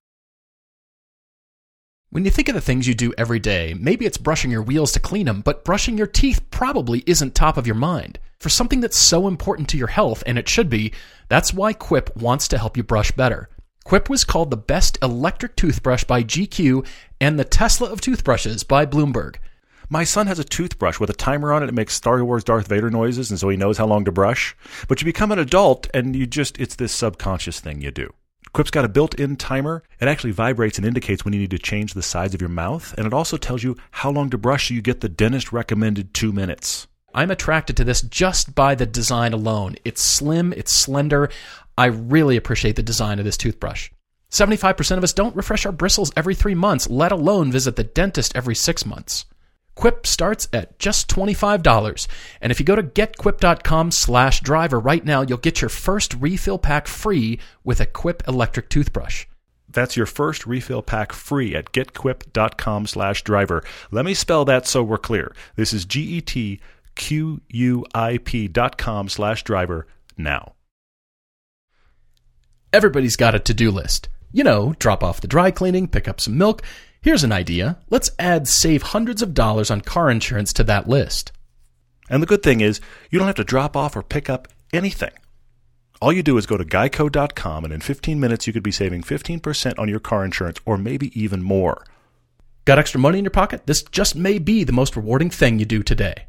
When you think of the things you do every day, maybe it's brushing your wheels to clean them, but brushing your teeth probably isn't top of your mind. For something that's so important to your health, and it should be, that's why Quip wants to help you brush better. Quip was called the best electric toothbrush by GQ and the Tesla of toothbrushes by Bloomberg. My son has a toothbrush with a timer on it. It makes Star Wars Darth Vader noises, and so he knows how long to brush. But you become an adult, and it's this subconscious thing you do. Quip's got a built-in timer. It actually vibrates and indicates when you need to change the size of your mouth, and it also tells you how long to brush so you get the dentist-recommended 2 minutes. I'm attracted to this just by the design alone. It's slim, it's slender. I really appreciate the design of this toothbrush. 75% of us don't refresh our bristles every 3 months, let alone visit the dentist every 6 months. Quip starts at just $25. And if you go to getquip.com/driver right now, you'll get your first refill pack free with a Quip electric toothbrush. That's your first refill pack free at getquip.com/driver. Let me spell that so we're clear. This is GETQUIP.com/driver now. Everybody's got a to-do list. You know, drop off the dry cleaning, pick up some milk. Here's an idea. Let's save hundreds of dollars on car insurance to that list. And the good thing is, you don't have to drop off or pick up anything. All you do is go to geico.com, and in 15 minutes you could be saving 15% on your car insurance, or maybe even more. Got extra money in your pocket? This just may be the most rewarding thing you do today.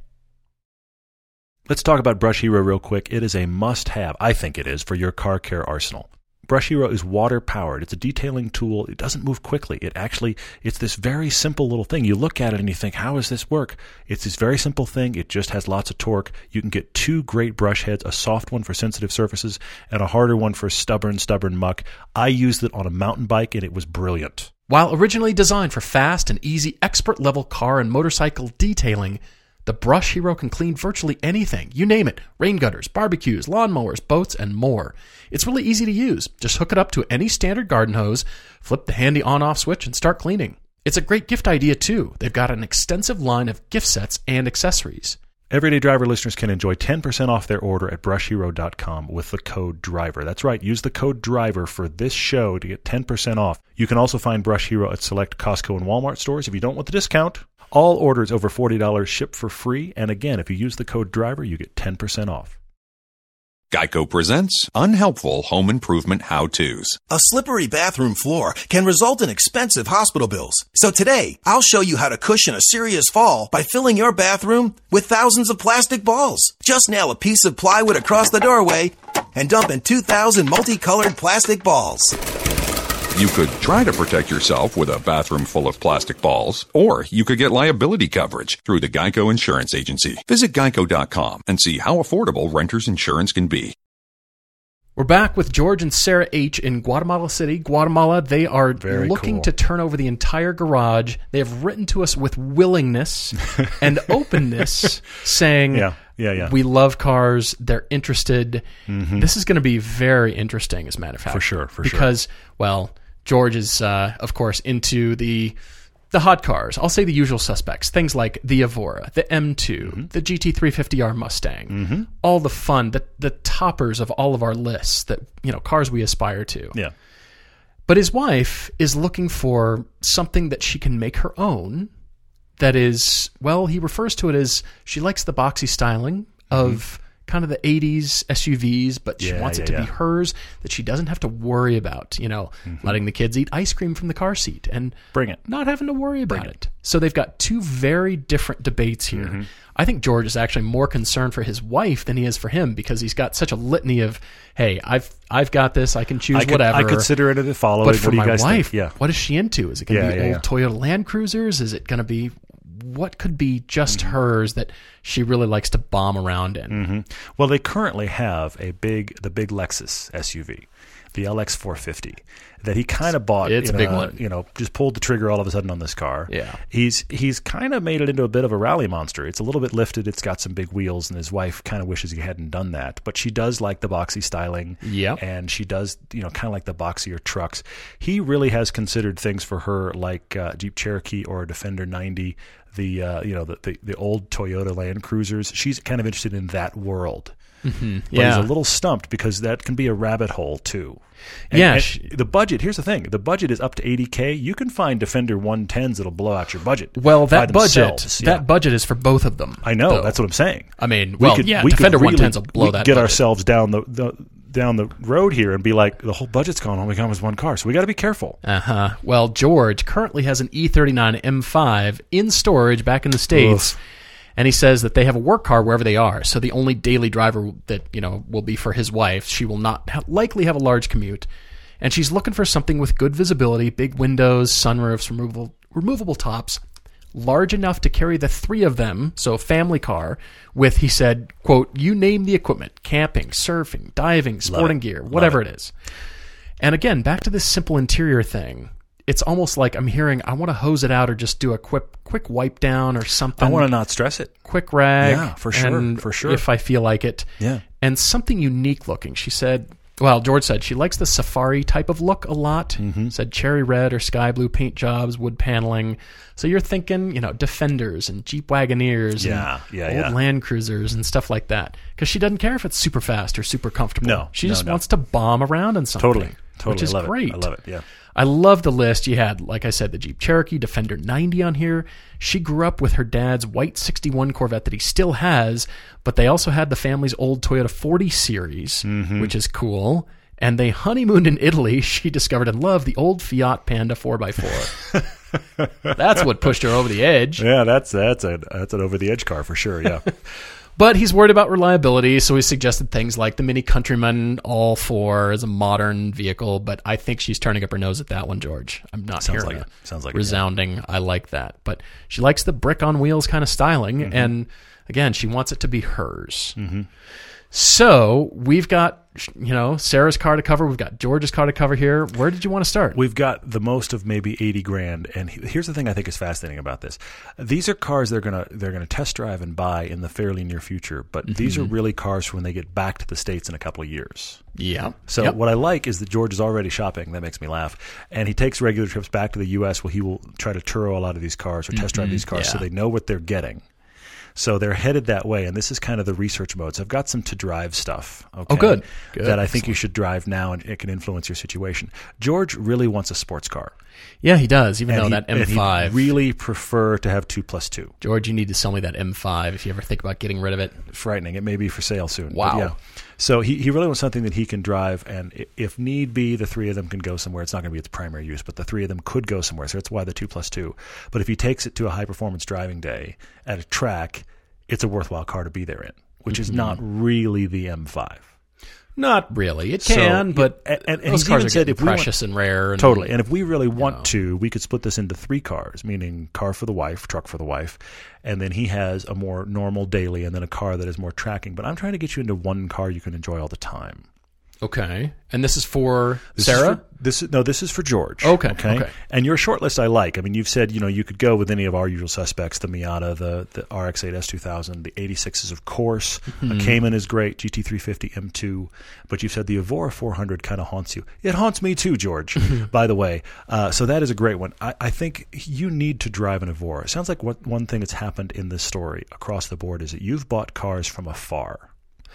Let's talk about Brush Hero real quick. It is a must-have, I think it is, for your car care arsenal. Brush Hero is water-powered. It's a detailing tool. It doesn't move quickly. It's this very simple little thing. You look at it and you think, how does this work? It's this very simple thing. It just has lots of torque. You can get 2 great brush heads, a soft one for sensitive surfaces and a harder one for stubborn muck. I used it on a mountain bike and it was brilliant. While originally designed for fast and easy expert-level car and motorcycle detailing, the Brush Hero can clean virtually anything. You name it. Rain gutters, barbecues, lawnmowers, boats, and more. It's really easy to use. Just hook it up to any standard garden hose, flip the handy on-off switch, and start cleaning. It's a great gift idea, too. They've got an extensive line of gift sets and accessories. Everyday Driver listeners can enjoy 10% off their order at brushhero.com with the code DRIVER. That's right. Use the code DRIVER for this show to get 10% off. You can also find Brush Hero at select Costco and Walmart stores if you don't want the discount. All orders over $40 ship for free. And again, if you use the code DRIVER, you get 10% off. Geico presents Unhelpful Home Improvement How-Tos. A slippery bathroom floor can result in expensive hospital bills. So today, I'll show you how to cushion a serious fall by filling your bathroom with thousands of plastic balls. Just nail a piece of plywood across the doorway and dump in 2,000 multicolored plastic balls. You could try to protect yourself with a bathroom full of plastic balls, or you could get liability coverage through the Geico Insurance Agency. Visit geico.com and see how affordable renter's insurance can be. We're back with George and Sarah H. in Guatemala City, Guatemala. They are looking to turn over the entire garage. They have written to us with willingness and openness, saying, we love cars. They're interested. Mm-hmm. This is going to be very interesting, as a matter of fact. For sure. Because, well, George is, of course, into the hot cars. I'll say the usual suspects. Things like the Evora, the M2, the GT350R Mustang, all the fun, the toppers of all of our lists that, cars we aspire to. Yeah. But his wife is looking for something that she can make her own that is, well, he refers to it as she likes the boxy styling of kind of the 80s SUVs, but she wants it to be hers, that she doesn't have to worry about, letting the kids eat ice cream from the car seat and not having to worry about it. So they've got 2 very different debates here. I think George is actually more concerned for his wife than he is for him, because he's got such a litany of, hey, I've got this, I can choose whatever. I consider it a follow. But for my wife, think? What is she into? Is it going to be old Toyota Land Cruisers? Is it going to be what could be just hers that she really likes to bomb around in? Well, they currently have the big Lexus SUV. the LX450 that he kind of bought. It's a big one. Just pulled the trigger all of a sudden on this car. Yeah. He's kind of made it into a bit of a rally monster. It's a little bit lifted. It's got some big wheels, and his wife kind of wishes he hadn't done that. But she does like the boxy styling. Yep. And she does, kind of like the boxier trucks. He really has considered things for her like Jeep Cherokee or a Defender 90, the old Toyota Land Cruisers. She's kind of interested in that world. Mm-hmm. But he's a little stumped because that can be a rabbit hole too. And the budget, here's the thing. The budget is up to $80K. You can find Defender 110s that'll blow out your budget. Well, that budget is for both of them. I know. though. That's what I'm saying. I mean, Defender 110s will blow that get budget. ourselves down the road here and be like, the whole budget's gone. All we got was one car. So we got to be careful. Uh-huh. Well, George currently has an E39 M5 in storage back in the States. Oof. And he says that they have a work car wherever they are. So the only daily driver that, will be for his wife. She will not likely have a large commute. And she's looking for something with good visibility, big windows, sunroofs, removable tops, large enough to carry the three of them, so a family car, with, he said, quote, you name the equipment, camping, surfing, diving, sporting gear, whatever it is. And again, back to this simple interior thing. It's almost like I'm hearing, I want to hose it out or just do a quick wipe down or something. I want to not stress it. Quick rag. Yeah, for sure. If I feel like it. Yeah. And something unique looking. She said, George said she likes the safari type of look a lot. Mm-hmm. Said cherry red or sky blue paint jobs, wood paneling. So you're thinking, Defenders and Jeep Wagoneers and old Land Cruisers and stuff like that. Because she doesn't care if it's super fast or super comfortable. No. She just wants to bomb around in something. Totally. Which is great. I love it, yeah. I love the list. You had, like I said, the Jeep Cherokee, Defender 90 on here. She grew up with her dad's white 61 Corvette that he still has, but they also had the family's old Toyota 40 Series, which is cool. And they honeymooned in Italy. She discovered and loved the old Fiat Panda 4x4. That's what pushed her over the edge. Yeah, that's an over-the-edge car for sure, yeah. But he's worried about reliability, so he suggested things like the Mini Countryman All-4 as a modern vehicle, but I think she's turning up her nose at that one, George. I'm not hearing it. Sounds like resounding. Yeah. I like that. But she likes the brick-on-wheels kind of styling, and again, she wants it to be hers. Mm-hmm. So we've got, Sarah's car to cover. We've got George's car to cover here. Where did you want to start? We've got the most of maybe $80,000, and here's the thing I think is fascinating about this: these are cars they're gonna test drive and buy in the fairly near future. But these are really cars for when they get back to the States in a couple of years. Yeah. So what I like is that George is already shopping. That makes me laugh, and he takes regular trips back to the U.S. where he will try to Turo a lot of these cars or test drive these cars so they know what they're getting. So they're headed that way, and this is kind of the research mode. So I've got some to-drive stuff. Okay, oh, good. That I think you should drive now, and it can influence your situation. George really wants a sports car. Yeah, he does, even though that M5. He'd really prefer to have 2+2. George, you need to sell me that M5 if you ever think about getting rid of it. Frightening. It may be for sale soon. Wow. But yeah. So he really wants something that he can drive, and if need be, the three of them can go somewhere. It's not going to be its primary use, but the three of them could go somewhere. So that's why the 2+2. But if he takes it to a high-performance driving day at a track, it's a worthwhile car to be there in, which is not really the M5. Not really. It can, but those cars are getting precious and rare. And, totally. And if we really want to, we could split this into three cars, meaning car for the wife, truck for the wife, and then he has a more normal daily and then a car that is more tracking. But I'm trying to get you into one car you can enjoy all the time. Okay. And this is for Sarah? This is for George. Okay. And your short list I like. I mean, you've said, you could go with any of our usual suspects, the Miata, the RX-8 S2000, the 86s, of course. A Cayman is great, GT350 M2. But you've said the Evora 400 kind of haunts you. It haunts me too, George, by the way. So that is a great one. I think you need to drive an Evora. It sounds like one thing that's happened in this story across the board is that you've bought cars from afar.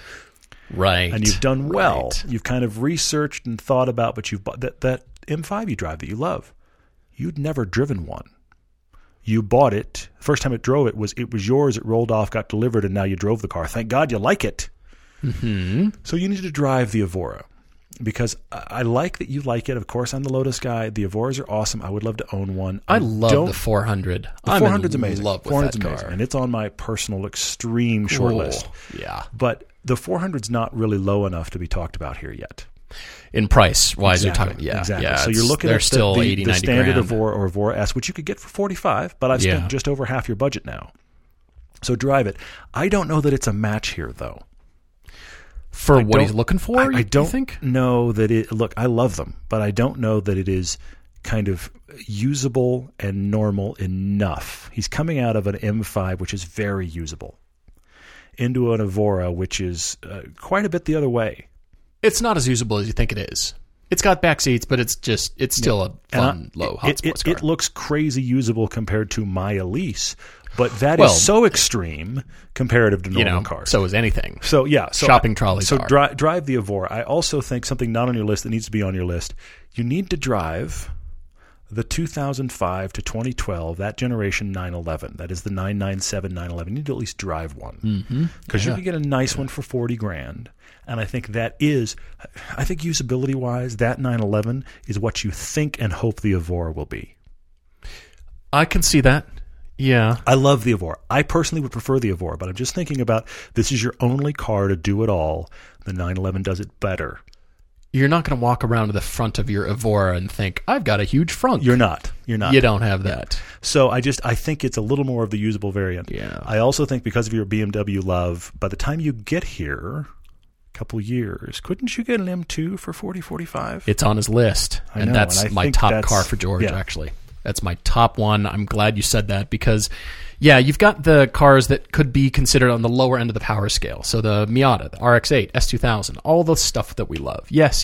Right. And you've done well. Right. You've kind of researched and thought about, but you've bought that M5 you drive that you love. You'd never driven one. You bought it. The first time it was yours. It rolled off, got delivered, and now you drove the car. Thank God you like it. Mm-hmm. So you need to drive the Evora because I like that you like it. Of course, I'm the Lotus guy. The Evoras are awesome. I would love to own one. I love the 400. The 400's amazing. Love with that car. Amazing. And it's on my personal extreme short list. Yeah. But the 400's not really low enough to be talked about here yet. In price wise, you're talking, exactly. Yeah, so you're looking at still the 80, 90 standard grand. Evora or Evora S, which you could get for $45, but I've spent just over half your budget now. So drive it. I don't know that it's a match here, though. for what he's looking for. I don't think? know that it. Look, I love them, but I don't know that it is kind of usable and normal enough. He's coming out of an M5, which is very usable, into an Evora, which is quite a bit the other way. It's not as usable as you think it is. It's got back seats, but it's still a fun, low hot sports car. It looks crazy usable compared to my Elise, but that is so extreme comparative to normal cars. So is anything. So shopping trolleys. So drive the Evora. I also think something not on your list that needs to be on your list. You need to drive the 2005 to 2012, that generation 911. That is the 997 911. You need to at least drive one because you can get a nice one for $40,000. And I think usability wise, that 911 is what you think and hope the Evora will be. I can see that. Yeah. I love the Evora. I personally would prefer the Evora, but I'm just thinking about this is your only car to do it all. The 911 does it better. You're not going to walk around to the front of your Evora and think, I've got a huge front. You're not. You don't have that. So I think it's a little more of the usable variant. Yeah. I also think because of your BMW love, by the time you get here, a couple years, couldn't you get an M2 for 40, 45? It's on his list. And that's my top car for George, actually. That's my top one. I'm glad you said that because, you've got the cars that could be considered on the lower end of the power scale. So the Miata, the RX-8, S2000, all the stuff that we love. Yes.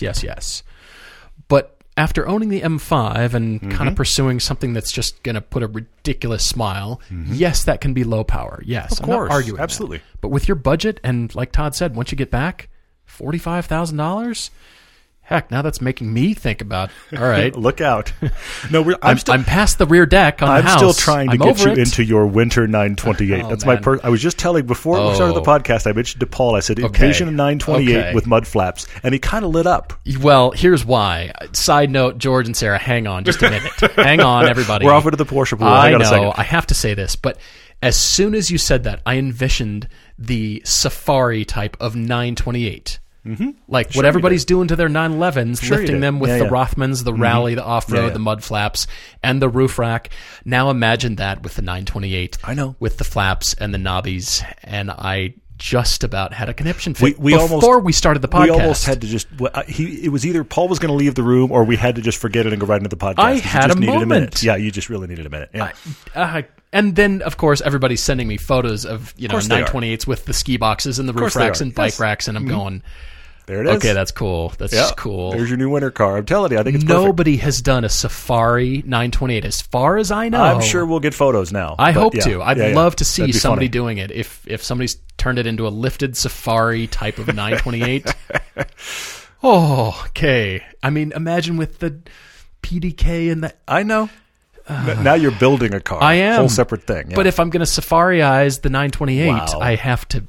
But after owning the M5 and kind of pursuing something that's just going to put a ridiculous smile, yes, that can be low power. Yes, of course. I'm not arguing absolutely. that. But with your budget, and like Todd said, once you get back, $45,000. Heck, now that's making me think about, all right. Look out. No, I'm past the rear deck on the house. I'm still trying to get you into your winter 928. Oh, that's man. I was just telling, before we started the podcast, I mentioned to Paul, I said, envision a 928 with mud flaps. And he kind of lit up. Well, here's why. Side note, George and Sarah, hang on just a minute. Hang on, everybody. We're off into the Porsche pool. I hang on know. a second. I have to say this, but as soon as you said that, I envisioned the Safari type of 928. Like what everybody's doing to their 911s, lifting them with the Rothmans, the Rally, the off-road, the mud flaps, and the roof rack. Now imagine that with the 928. I know. With the flaps and the knobbies, and I just about had a conniption fit we before we started the podcast. We almost had to just... it was either Paul was going to leave the room or we had to just forget it and go right into the podcast. I had a moment. Yeah, you just really needed a minute. Yeah. And then, of course, everybody's sending me photos of 928s with the ski boxes and the roof racks and bike racks, and I'm going... There it is. Okay, that's cool. That's just cool. There's your new winter car. I'm telling you, I think it's Nobody has done a Safari 928 as far as I know. I'm sure we'll get photos now. I hope to. I'd love to see somebody funny. doing it. If somebody's turned it into a lifted Safari type of 928. Oh, okay. I mean, imagine with the PDK and the... I know. Now you're building a car. I am. Whole separate thing. Yeah. But if I'm going to Safari-ize the 928, I have to...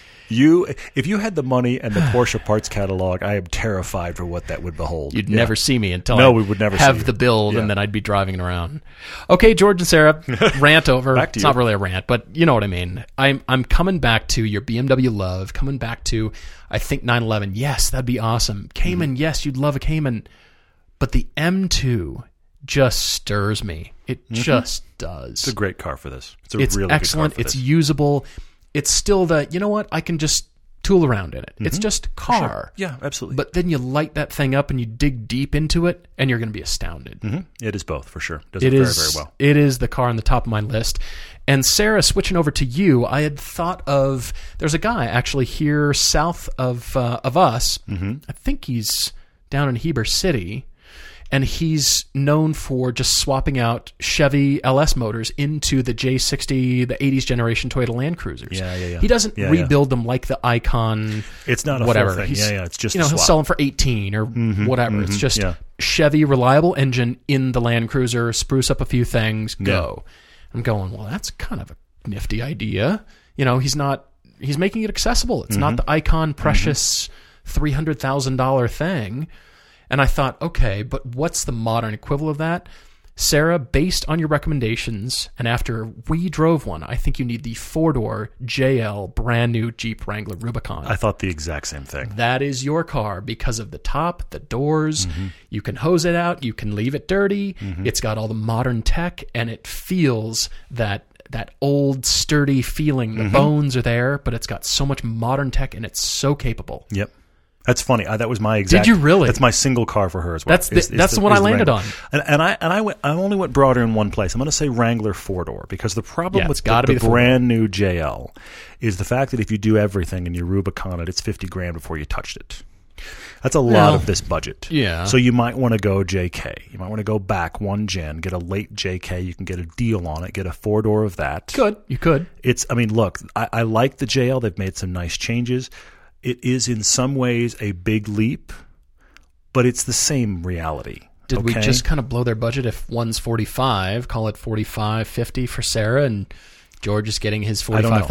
If you had the money and the Porsche parts catalog, I am terrified for what that would behold. You'd never see me until we would never have see the build, and then I'd be driving it around. Okay, George and Sarah, rant over. Back to it's you. not really a rant, but you know what I mean. I'm coming back to your BMW love, coming back to, I think, 911. Yes, that'd be awesome. Cayman, yes, you'd love a Cayman. But the M2 just stirs me. It just does. It's a great car for this. It's excellent. really good car for It's this. usable. It's still you know what? I can just tool around in it. It's just car. Sure. Yeah, absolutely. But then you light that thing up and you dig deep into it, and you're going to be astounded. It is both, for sure. Does it very, very well. It is the car on the top of my list. And Sarah, switching over to you, I had thought of, there's a guy actually here south of us. I think he's down in Heber City. And he's known for just swapping out Chevy LS motors into the J60, the 80s generation Toyota Land Cruisers. Yeah. He doesn't rebuild them like the Icon. It's not a whatever. full thing. It's just he'll sell them for 18 or whatever. It's just Chevy reliable engine in the Land Cruiser, spruce up a few things, go. I'm going, well, that's kind of a nifty idea. He's making it accessible. It's not the Icon precious $300,000 thing. And I thought, okay, but what's the modern equivalent of that? Sarah, based on your recommendations, and after we drove one, I think you need the 4-door JL brand new Jeep Wrangler Rubicon. I thought the exact same thing. That is your car because of the top, the doors. You can hose it out. You can leave it dirty. It's got all the modern tech, and it feels that that old sturdy feeling. The bones are there, but it's got so much modern tech and it's so capable. Yep. That's funny. That was my exact. Did you really? That's my single car for her as well. That's the one I landed on. And I only went broader in one place. I'm going to say Wrangler 4-door, because the problem with the brand new JL is the fact that if you do everything and you Rubicon it, it's $50,000 before you touched it. That's a lot of this budget. Yeah. So you might want to go JK. You might want to go back one gen, get a late JK. You can get a deal on it. Get a 4-door of that. You could. Look, I like the JL. They've made some nice changes. It is in some ways a big leap, but it's the same reality. Did we just kind of blow their budget? If one's 45, call it 45, 50 for Sarah, and George is getting his $45,000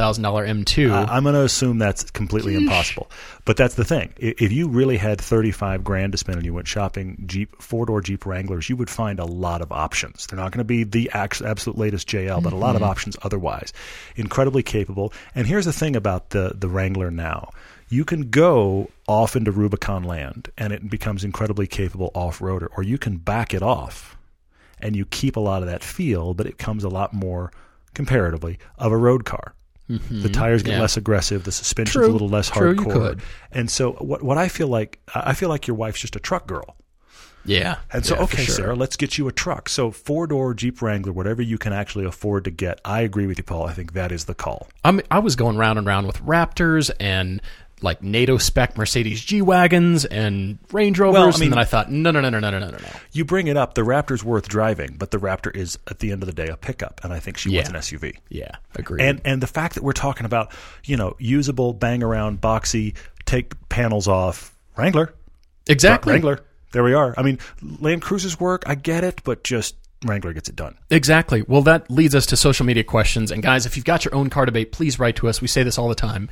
M2. I'm going to assume that's completely impossible. But that's the thing. If you really had $35,000 to spend and you went shopping 4-door Jeep Wranglers, you would find a lot of options. They're not going to be the absolute latest JL, but a lot of options otherwise. Incredibly capable. And here's the thing about the Wrangler now. You can go off into Rubicon land and it becomes incredibly capable off-roader, or you can back it off and you keep a lot of that feel, but it becomes a lot more, comparatively, of a road car. The tires get less aggressive, the suspension's a little less hardcore. You could. And so what I feel like your wife's just a truck girl. Yeah. And so, okay, Sarah, let's get you a truck. So 4-door Jeep Wrangler, whatever you can actually afford to get. I agree with you, Paul. I think that is the call. I was going round and round with Raptors and like NATO spec Mercedes G-Wagons and Range Rovers, and then I thought, no. You bring it up, the Raptor's worth driving, but the Raptor is, at the end of the day, a pickup, and I think she wants an SUV. Yeah, agreed. And the fact that we're talking about, usable, bang around, boxy, take panels off, Wrangler. Exactly. Wrangler. There we are. I mean, Land Cruisers work, I get it, but just Wrangler gets it done. Exactly. Well, that leads us to social media questions. And guys, if you've got your own car debate, please write to us. We say this all the time.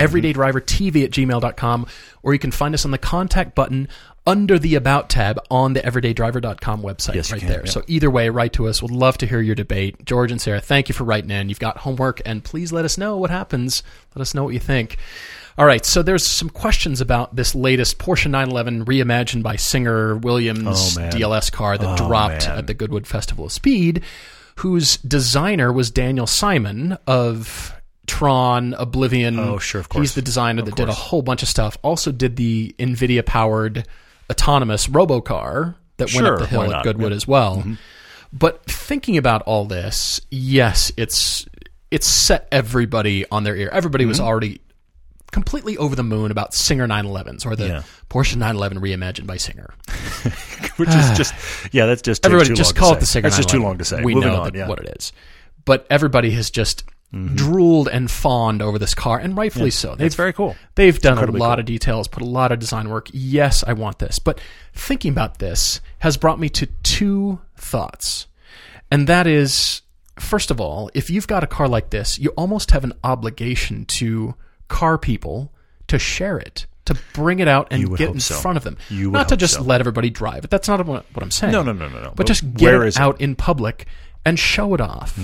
everydaydrivertv@gmail.com, or you can find us on the contact button under the About tab on the everydaydriver.com website there. Yeah. So either way, write to us. We'd love to hear your debate. George and Sarah, thank you for writing in. You've got homework, and please let us know what happens. Let us know what you think. All right, so there's some questions about this latest Porsche 911 reimagined by Singer Williams DLS car that dropped at the Goodwood Festival of Speed, whose designer was Daniel Simon of Tron, Oblivion. Oh, sure, of course. He's the designer that did a whole bunch of stuff. Also did the NVIDIA-powered autonomous robocar that went up the hill at Goodwood as well. Mm-hmm. But thinking about all this, yes, it's set everybody on their ear. Everybody was already completely over the moon about Singer 911s, or the Porsche 911 reimagined by Singer. Which is just, that's just everybody just call it the Singer 911. That's just too long to say. We know what it is. But everybody has just drooled and fawned over this car, and rightfully so. It's very cool. They've done a lot of details, put a lot of design work. Yes, I want this. But thinking about this has brought me to two thoughts. And that is, first of all, if you've got a car like this, you almost have an obligation to car people to share it, to bring it out and get in front of them. Not to just let everybody drive it. That's not what I'm saying. No. But just get it out in public and show it off.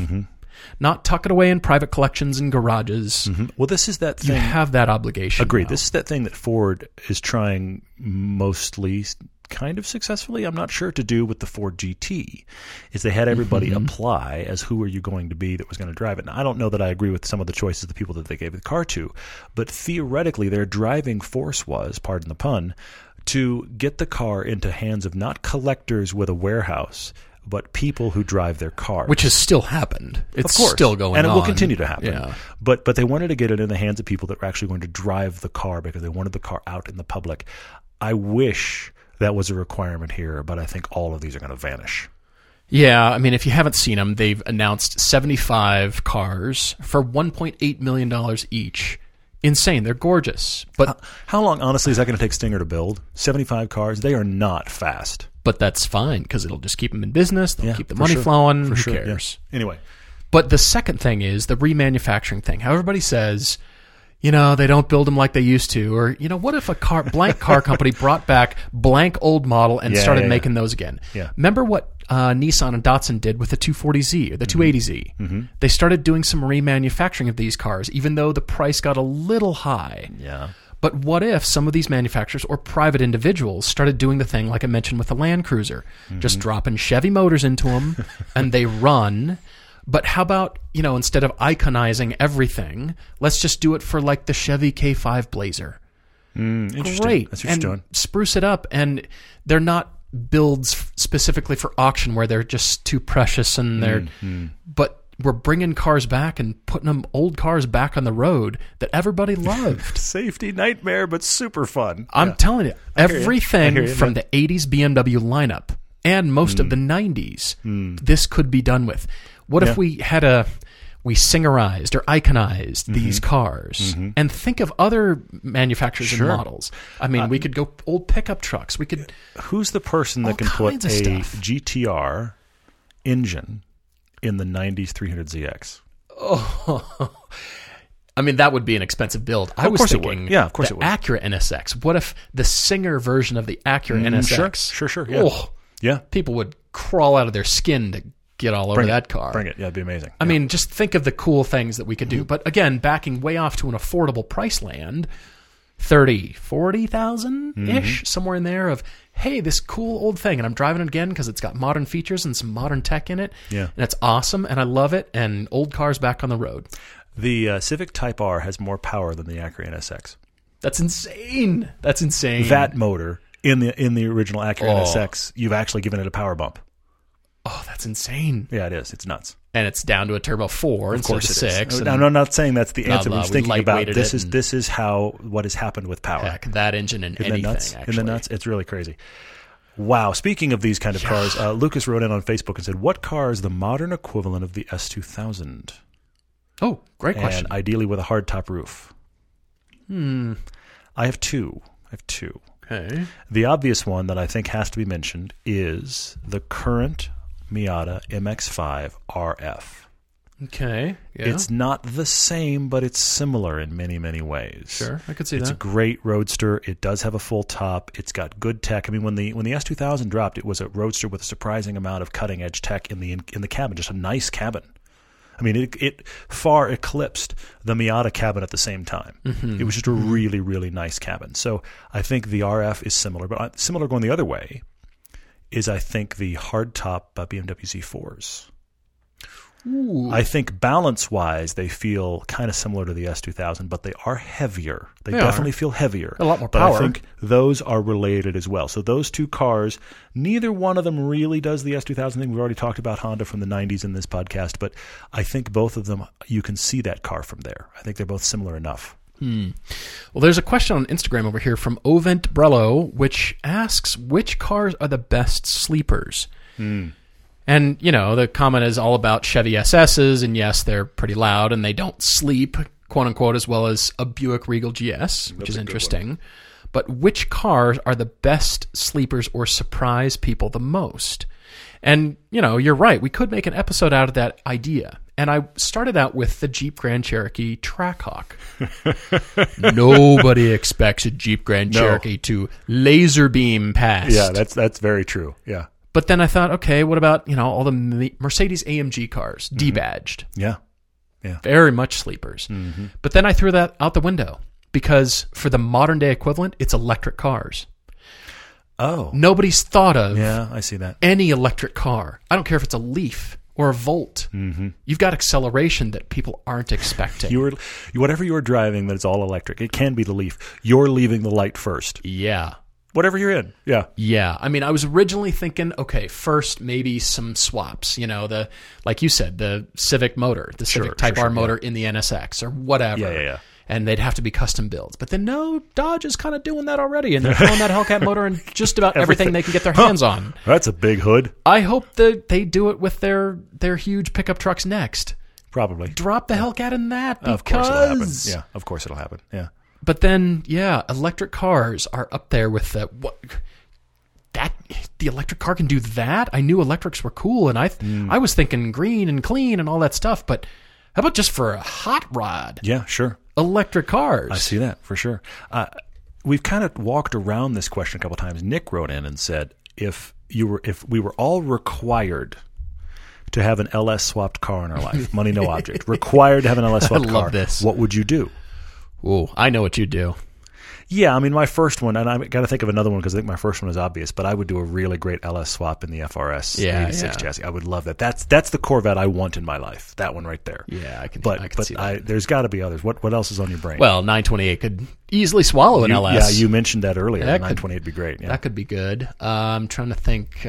Not tuck it away in private collections and garages. Well, this is that thing. You have that obligation. Agreed. This is that thing that Ford is trying mostly, kind of successfully, I'm not sure, to do with the Ford GT, is they had everybody apply as who are you going to be that was going to drive it. Now, I don't know that I agree with some of the choices of the people that they gave the car to, but theoretically their driving force was, pardon the pun, to get the car into hands of not collectors with a warehouse, but people who drive their cars. Which has still happened. It's still going on. And it will continue to happen. Yeah. But they wanted to get it in the hands of people that were actually going to drive the car because they wanted the car out in the public. I wish that was a requirement here, but I think all of these are going to vanish. Yeah, I mean, if you haven't seen them, they've announced 75 cars for $1.8 million each. Insane. They're gorgeous. But how long, honestly, is that going to take Stinger to build? 75 cars? They are not fast. But that's fine, because it'll just keep them in business. They'll keep the money flowing. Who cares? Yeah. Anyway. But the second thing is the remanufacturing thing. How everybody says, they don't build them like they used to. Or, what if a blank car company brought back blank old model and started making those again? Yeah. Remember what Nissan and Datsun did with the 240Z or the 280Z? They started doing some remanufacturing of these cars, even though the price got a little high. Yeah. But what if some of these manufacturers or private individuals started doing the thing like I mentioned with the Land Cruiser, just dropping Chevy motors into them, and they run, But how about, instead of iconizing everything, let's just do it for like the Chevy K5 Blazer. Interesting. Great. That's what you're doing. Spruce it up. And they're not builds specifically for auction where they're just too precious and they're... But we're bringing cars back and putting old cars back on the road that everybody loved. Safety nightmare, but super fun. I'm telling you, everything from the 80s BMW lineup and most of the 90s, this could be done with. What if we singerized or iconized these cars and think of other manufacturers and models? I mean, we could go old pickup trucks. We could. Who's the person that can put a GTR engine in the 90s 300ZX? Oh, I mean, that would be an expensive build. I was thinking, of course it would. Acura NSX. What if the Singer version of the Acura NSX? Sure. Yeah. Oh, yeah. People would crawl out of their skin to get all over that car. Bring it. Yeah, it'd be amazing. I mean, just think of the cool things that we could do. But again, backing way off to an affordable price land, 30, 40,000-ish, somewhere in there of, hey, this cool old thing, and I'm driving it again because it's got modern features and some modern tech in it, and it's awesome, and I love it, and old cars back on the road. The Civic Type R has more power than the Acura NSX. That's insane. That motor in the original Acura NSX, you've actually given it a power bump. Oh, that's insane. Yeah, it is. It's nuts. And it's down to a turbo 4 instead of 6. I'm not saying that's the answer. I'm just thinking about this is what has happened with power. Heck, that engine and anything, actually. Isn't that nuts? It's really crazy. Wow. Speaking of these kind of cars, Lucas wrote in on Facebook and said, what car is the modern equivalent of the S2000? Oh, great question. And ideally with a hardtop roof. I have two. Okay. The obvious one that I think has to be mentioned is the current Miata MX-5 RF. Okay. Yeah. It's not the same, but it's similar in many, many ways. Sure, I could see that. It's a great roadster. It does have a full top. It's got good tech. I mean, when the S2000 dropped, it was a roadster with a surprising amount of cutting edge tech in the cabin. Just a nice cabin. I mean, it far eclipsed the Miata cabin at the same time. It was just a really, really nice cabin. So I think the RF is similar, but similar going the other way is I think the hardtop BMW Z4s. Ooh. I think balance-wise, they feel kind of similar to the S2000, but they are heavier. They definitely feel heavier. A lot more power. But I think those are related as well. So those two cars, neither one of them really does the S2000 thing. We've already talked about Honda from the 90s in this podcast, but I think both of them, you can see that car from there. I think they're both similar enough. Well, there's a question on Instagram over here from Ovent Brello, which asks, which cars are the best sleepers? And, the comment is all about Chevy SSs, and yes, they're pretty loud, and they don't sleep, quote-unquote, as well as a Buick Regal GS, which is interesting. But which cars are the best sleepers or surprise people the most? And, you're right. We could make an episode out of that idea. And I started out with the Jeep Grand Cherokee Trackhawk. Nobody expects a Jeep Grand Cherokee to laser beam past. Yeah, that's very true. Yeah. But then I thought, okay, what about, all the Mercedes AMG cars, debadged? Yeah. Very much sleepers. But then I threw that out the window because for the modern day equivalent, it's electric cars. Oh. Nobody's thought of I see that. Any electric car. I don't care if it's a Leaf or a Volt. You've got acceleration that people aren't expecting. Whatever you're driving that is all electric, it can be the Leaf. You're leaving the light first. Yeah. Whatever you're in. Yeah. Yeah. I mean, I was originally thinking, okay, first maybe some swaps, like you said, the Civic motor, the Civic Type R motor in the NSX or whatever. Yeah. And they'd have to be custom builds. But then no, Dodge is kind of doing that already, and they're throwing that Hellcat motor in just about everything they can get their hands on. That's a big hood. I hope that they do it with their huge pickup trucks next. Probably. Drop the Hellcat in that because... Of course it'll happen. Yeah, of course it'll happen. Yeah. But then, electric cars are up there with the electric car can do that. I knew electrics were cool, and I was thinking green and clean and all that stuff. But how about just for a hot rod? Yeah, sure. Electric cars. I see that for sure. We've kind of walked around this question a couple times. Nick wrote in and said, if we were all required to have an LS swapped car in our life, money no object, required to have an LS swapped car, this. What would you do? Oh, I know what you do. Yeah, I mean, my first one, and I got to think of another one because I think my first one is obvious, but I would do a really great LS swap in the FRS 86 chassis. I would love that. That's the Corvette I want in my life. That one right there. Yeah, I can see that. There's got to be others. What else is on your brain? Well, 928 could easily swallow an LS. Yeah, you mentioned that earlier. 928 would be great. Yeah. That could be good. I'm trying to think.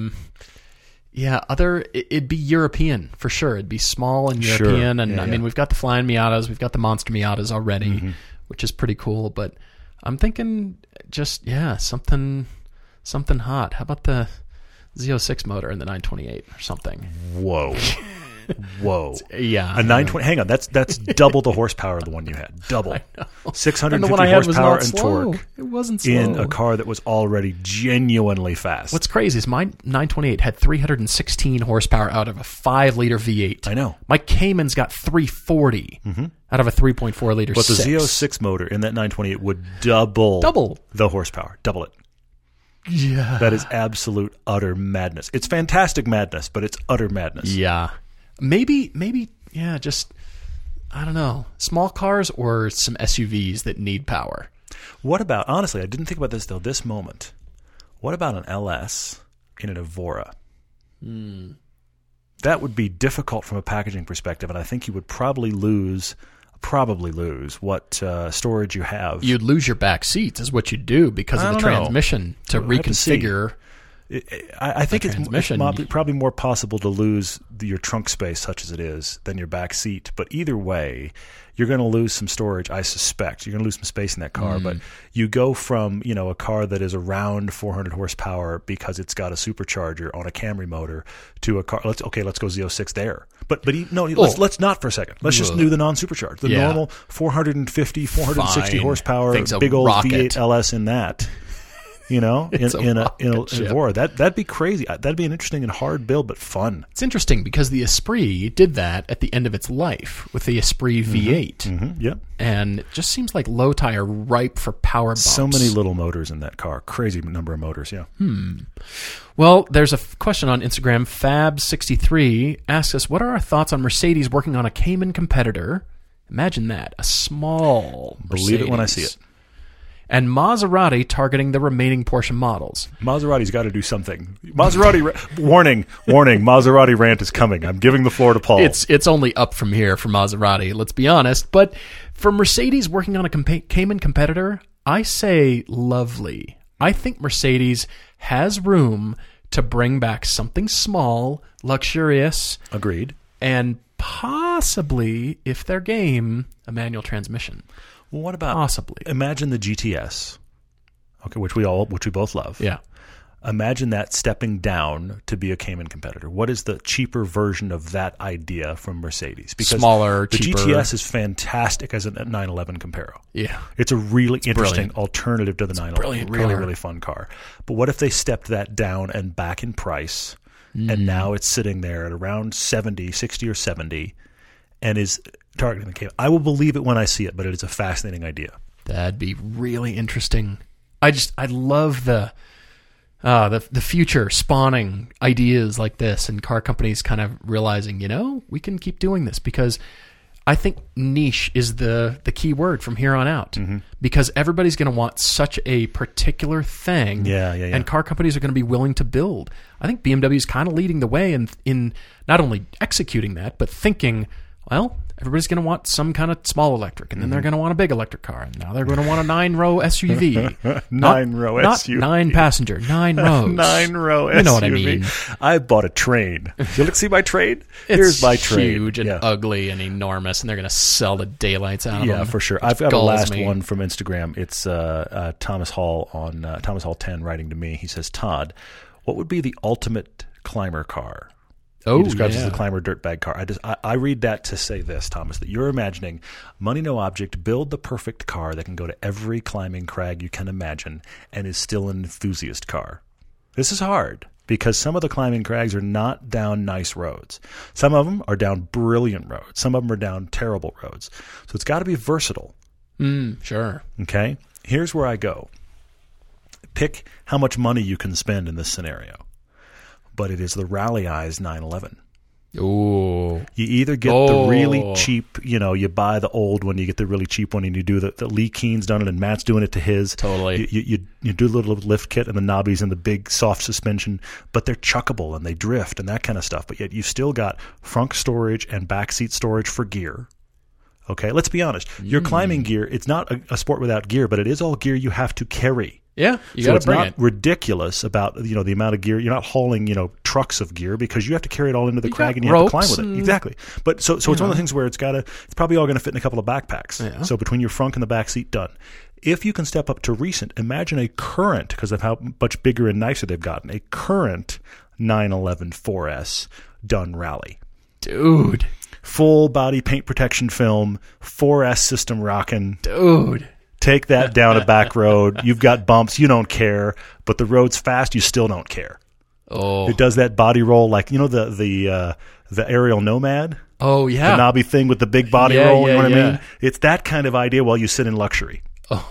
It'd be European for sure. It'd be small and European, and I mean, we've got the Flying Miatas, we've got the Monster Miatas already, which is pretty cool. But I'm thinking just something hot. How about the Z06 motor in the 928 or something? Whoa. Yeah. A 920. Hang on, that's double the horsepower of the one you had. Double. 650 horsepower and slow. torque. It wasn't slow. In a car that was already genuinely fast. What's crazy is my 928 had 316 horsepower out of a 5-liter V8. I know. My Cayman's got 340 out of a 3.4-liter But the 6. Z06 motor in that 928 would double the horsepower. Double it. Yeah. That is absolute, utter madness. It's fantastic madness, but it's utter madness. Yeah. Maybe, just, I don't know, small cars or some SUVs that need power. What about, honestly, I didn't think about this till this moment. What about an LS in an Evora? That would be difficult from a packaging perspective, and I think you would probably lose what storage you have. You'd lose your back seats is what you'd do because of the transmission to reconfigure. I think it's probably more possible to lose your trunk space, such as it is, than your back seat. But either way, you're going to lose some storage, I suspect. You're going to lose some space in that car. But you go from a car that is around 400 horsepower because it's got a supercharger on a Camry motor to a car. Let's go Z06 there. Let's not for a second. Let's just do the non-supercharged, the normal 450, 460 horsepower, big old rocket. V8 LS in that. In a Evora. That'd be crazy. That'd be an interesting and hard build, but fun. It's interesting because the Esprit did that at the end of its life with the Esprit V8. Yep. And it just seems like low tire, ripe for power bumps. So many little motors in that car. Crazy number of motors, yeah. Well, there's a question on Instagram. Fab63 asks us, what are our thoughts on Mercedes working on a Cayman competitor? Imagine that. A small Mercedes. Believe it when I see it. And Maserati targeting the remaining Porsche models. Maserati's got to do something. Warning, Maserati rant is coming. I'm giving the floor to Paul. It's only up from here for Maserati, let's be honest. But for Mercedes working on a Cayman competitor, I say lovely. I think Mercedes has room to bring back something small, luxurious. Agreed. And possibly, if they're game, a manual transmission. Well, what about possibly? Imagine the GTS, okay, which we both love. Yeah. Imagine that stepping down to be a Cayman competitor. What is the cheaper version of that idea from Mercedes? Because smaller, the cheaper. GTS is fantastic as a 911 Comparo. Yeah. It's a really interesting brilliant. Alternative to the 911. Really fun car. But what if they stepped that down and back in price, and now it's sitting there at around 60 or 70, and is targeting the Cayman? I will believe it when I see it, but it is a fascinating idea. That'd be really interesting. I love the future spawning ideas like this, and car companies kind of realizing, we can keep doing this, because I think niche is the key word from here on out, because everybody's going to want such a particular thing, yeah. And car companies are going to be willing to build. I think BMW is kind of leading the way in not only executing that, but thinking, well, everybody's going to want some kind of small electric, and then they're going to want a big electric car, and now they're going to want a 9-row SUV. SUV. Not 9-passenger, 9 rows. 9-row SUV. You know what I mean. I bought a train. You look, see my train? Here's my train. It's huge and ugly and enormous, and they're going to sell the daylights out of them. Yeah, for sure. I've got a last one from Instagram. It's Thomas Hall on Thomas Hall 10 writing to me. He says, Todd, what would be the ultimate climber car? He describes it as the climber dirtbag car. I read that to say this, Thomas, that you're imagining money no object, build the perfect car that can go to every climbing crag you can imagine and is still an enthusiast car. This is hard because some of the climbing crags are not down nice roads. Some of them are down brilliant roads. Some of them are down terrible roads. So it's got to be versatile. Sure. Okay? Here's where I go. Pick how much money you can spend in this scenario. But it is the Rally Eyes 911. Ooh. You either get the really cheap, you buy the old one, you get the really cheap one, and you do the Lee Keen's done it, and Matt's doing it to his. Totally. You do a little lift kit and the knobbies and the big soft suspension, but they're chuckable and they drift and that kind of stuff. But yet you've still got front storage and backseat storage for gear. Okay, let's be honest. Your climbing gear, it's not a sport without gear, but it is all gear you have to carry. Yeah, you so got it's to bring not it. ridiculous about the amount of gear. You're not hauling trucks of gear because you have to carry it all into the crag and you have to climb with it. Exactly. But so it's one of the things where it's probably all going to fit in a couple of backpacks. Yeah. So between your frunk and the back seat, done. If you can step up to recent, imagine a current, because of how much bigger and nicer they've gotten, a current 911 4S done rally. Dude. Full body paint protection film, 4S system rocking. Dude. Take that down a back road. You've got bumps. You don't care. But the road's fast. You still don't care. Oh. It does that body roll like, the aerial Nomad? Oh, yeah. The knobby thing with the big body roll. You know what I mean? It's that kind of idea while you sit in luxury. Oh.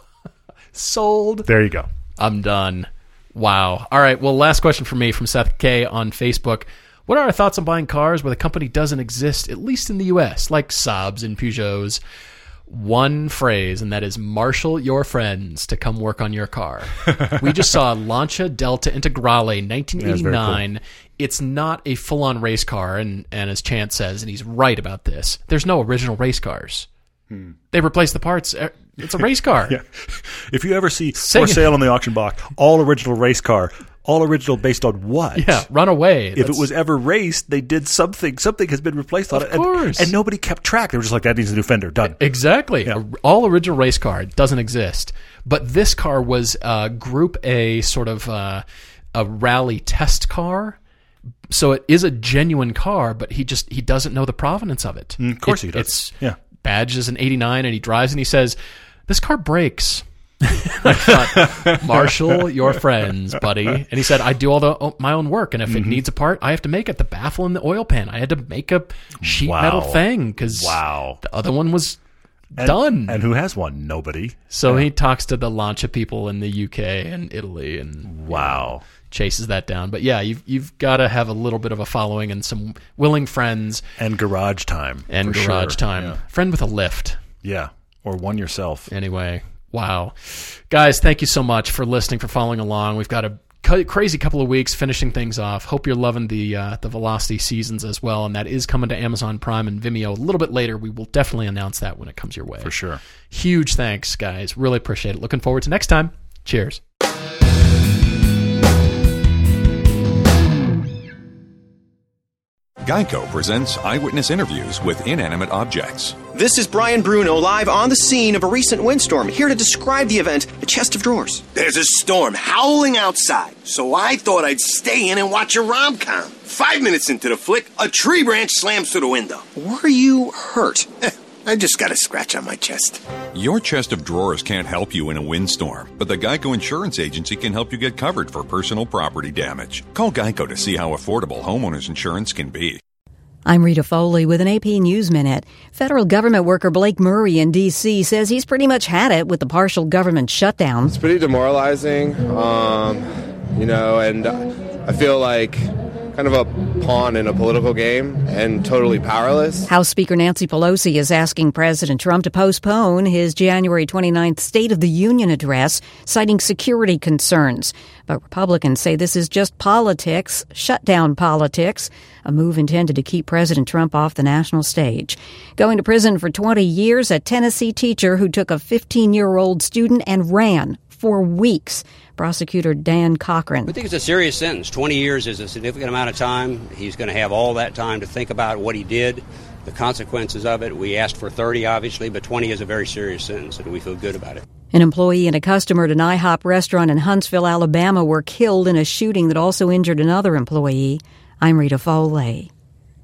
Sold. There you go. I'm done. Wow. All right. Well, last question for me from Seth K on Facebook. What are our thoughts on buying cars where the company doesn't exist, at least in the U.S., like Saabs and Peugeots? One phrase, and that is marshal your friends to come work on your car. We just saw Lancia Delta Integrale 1989. Cool. It's not a full-on race car, and as Chance says, and he's right about this, there's no original race cars. They replace the parts. It's a race car. Yeah. If you ever see for sale on the auction block, all original race car, all original based on what? Yeah, run away. If it was ever raced, they did something. Something has been replaced on it. Of course. And nobody kept track. They were just like, that needs a new fender. Done. Exactly. Yeah. All original race car doesn't exist. But this car was Group A, sort of a rally test car. So it is a genuine car, but he doesn't know the provenance of it. Of course he does. It's badged as an 89, and he drives and he says, this car breaks. I thought, marshal your friends, buddy. And he said, I do all my own work, and if it needs a part, I have to make it. The baffle and the oil pan, I had to make a sheet metal thing because the other one was done. And who has one? Nobody. So he talks to the Lancia people in the UK and Italy, and chases that down. But yeah, you've got to have a little bit of a following and some willing friends and garage time time. Friend with a lift. Yeah, or one yourself. Anyway. Wow. Guys, thank you so much for listening, for following along. We've got a crazy couple of weeks finishing things off. Hope you're loving the Velocity seasons as well, and that is coming to Amazon Prime and Vimeo a little bit later. We will definitely announce that when it comes your way. For sure. Huge thanks, guys. Really appreciate it. Looking forward to next time. Cheers. Geico presents eyewitness interviews with inanimate objects. This is Brian Bruno live on the scene of a recent windstorm, here to describe the event, The Chest of Drawers. There's a storm howling outside, so I thought I'd stay in and watch a rom-com. 5 minutes into the flick, a tree branch slams through the window. Were you hurt? I just got a scratch on my chest. Your chest of drawers can't help you in a windstorm, but the Geico Insurance Agency can help you get covered for personal property damage. Call Geico to see how affordable homeowners insurance can be. I'm Rita Foley with an AP News Minute. Federal government worker Blake Murray in D.C. says he's pretty much had it with the partial government shutdown. It's pretty demoralizing, and I feel like kind of a pawn in a political game and totally powerless. House Speaker Nancy Pelosi is asking President Trump to postpone his January 29th State of the Union address, citing security concerns. But Republicans say this is just politics, shutdown politics, a move intended to keep President Trump off the national stage. Going to prison for 20 years, a Tennessee teacher who took a 15-year-old student and ran for weeks. Prosecutor Dan Cochran. We think it's a serious sentence. 20 years is a significant amount of time. He's going to have all that time to think about what he did, the consequences of it. We asked for 30, obviously, but 20 is a very serious sentence, and we feel good about it. An employee and a customer at an IHOP restaurant in Huntsville, Alabama, were killed in a shooting that also injured another employee. I'm Rita Foley.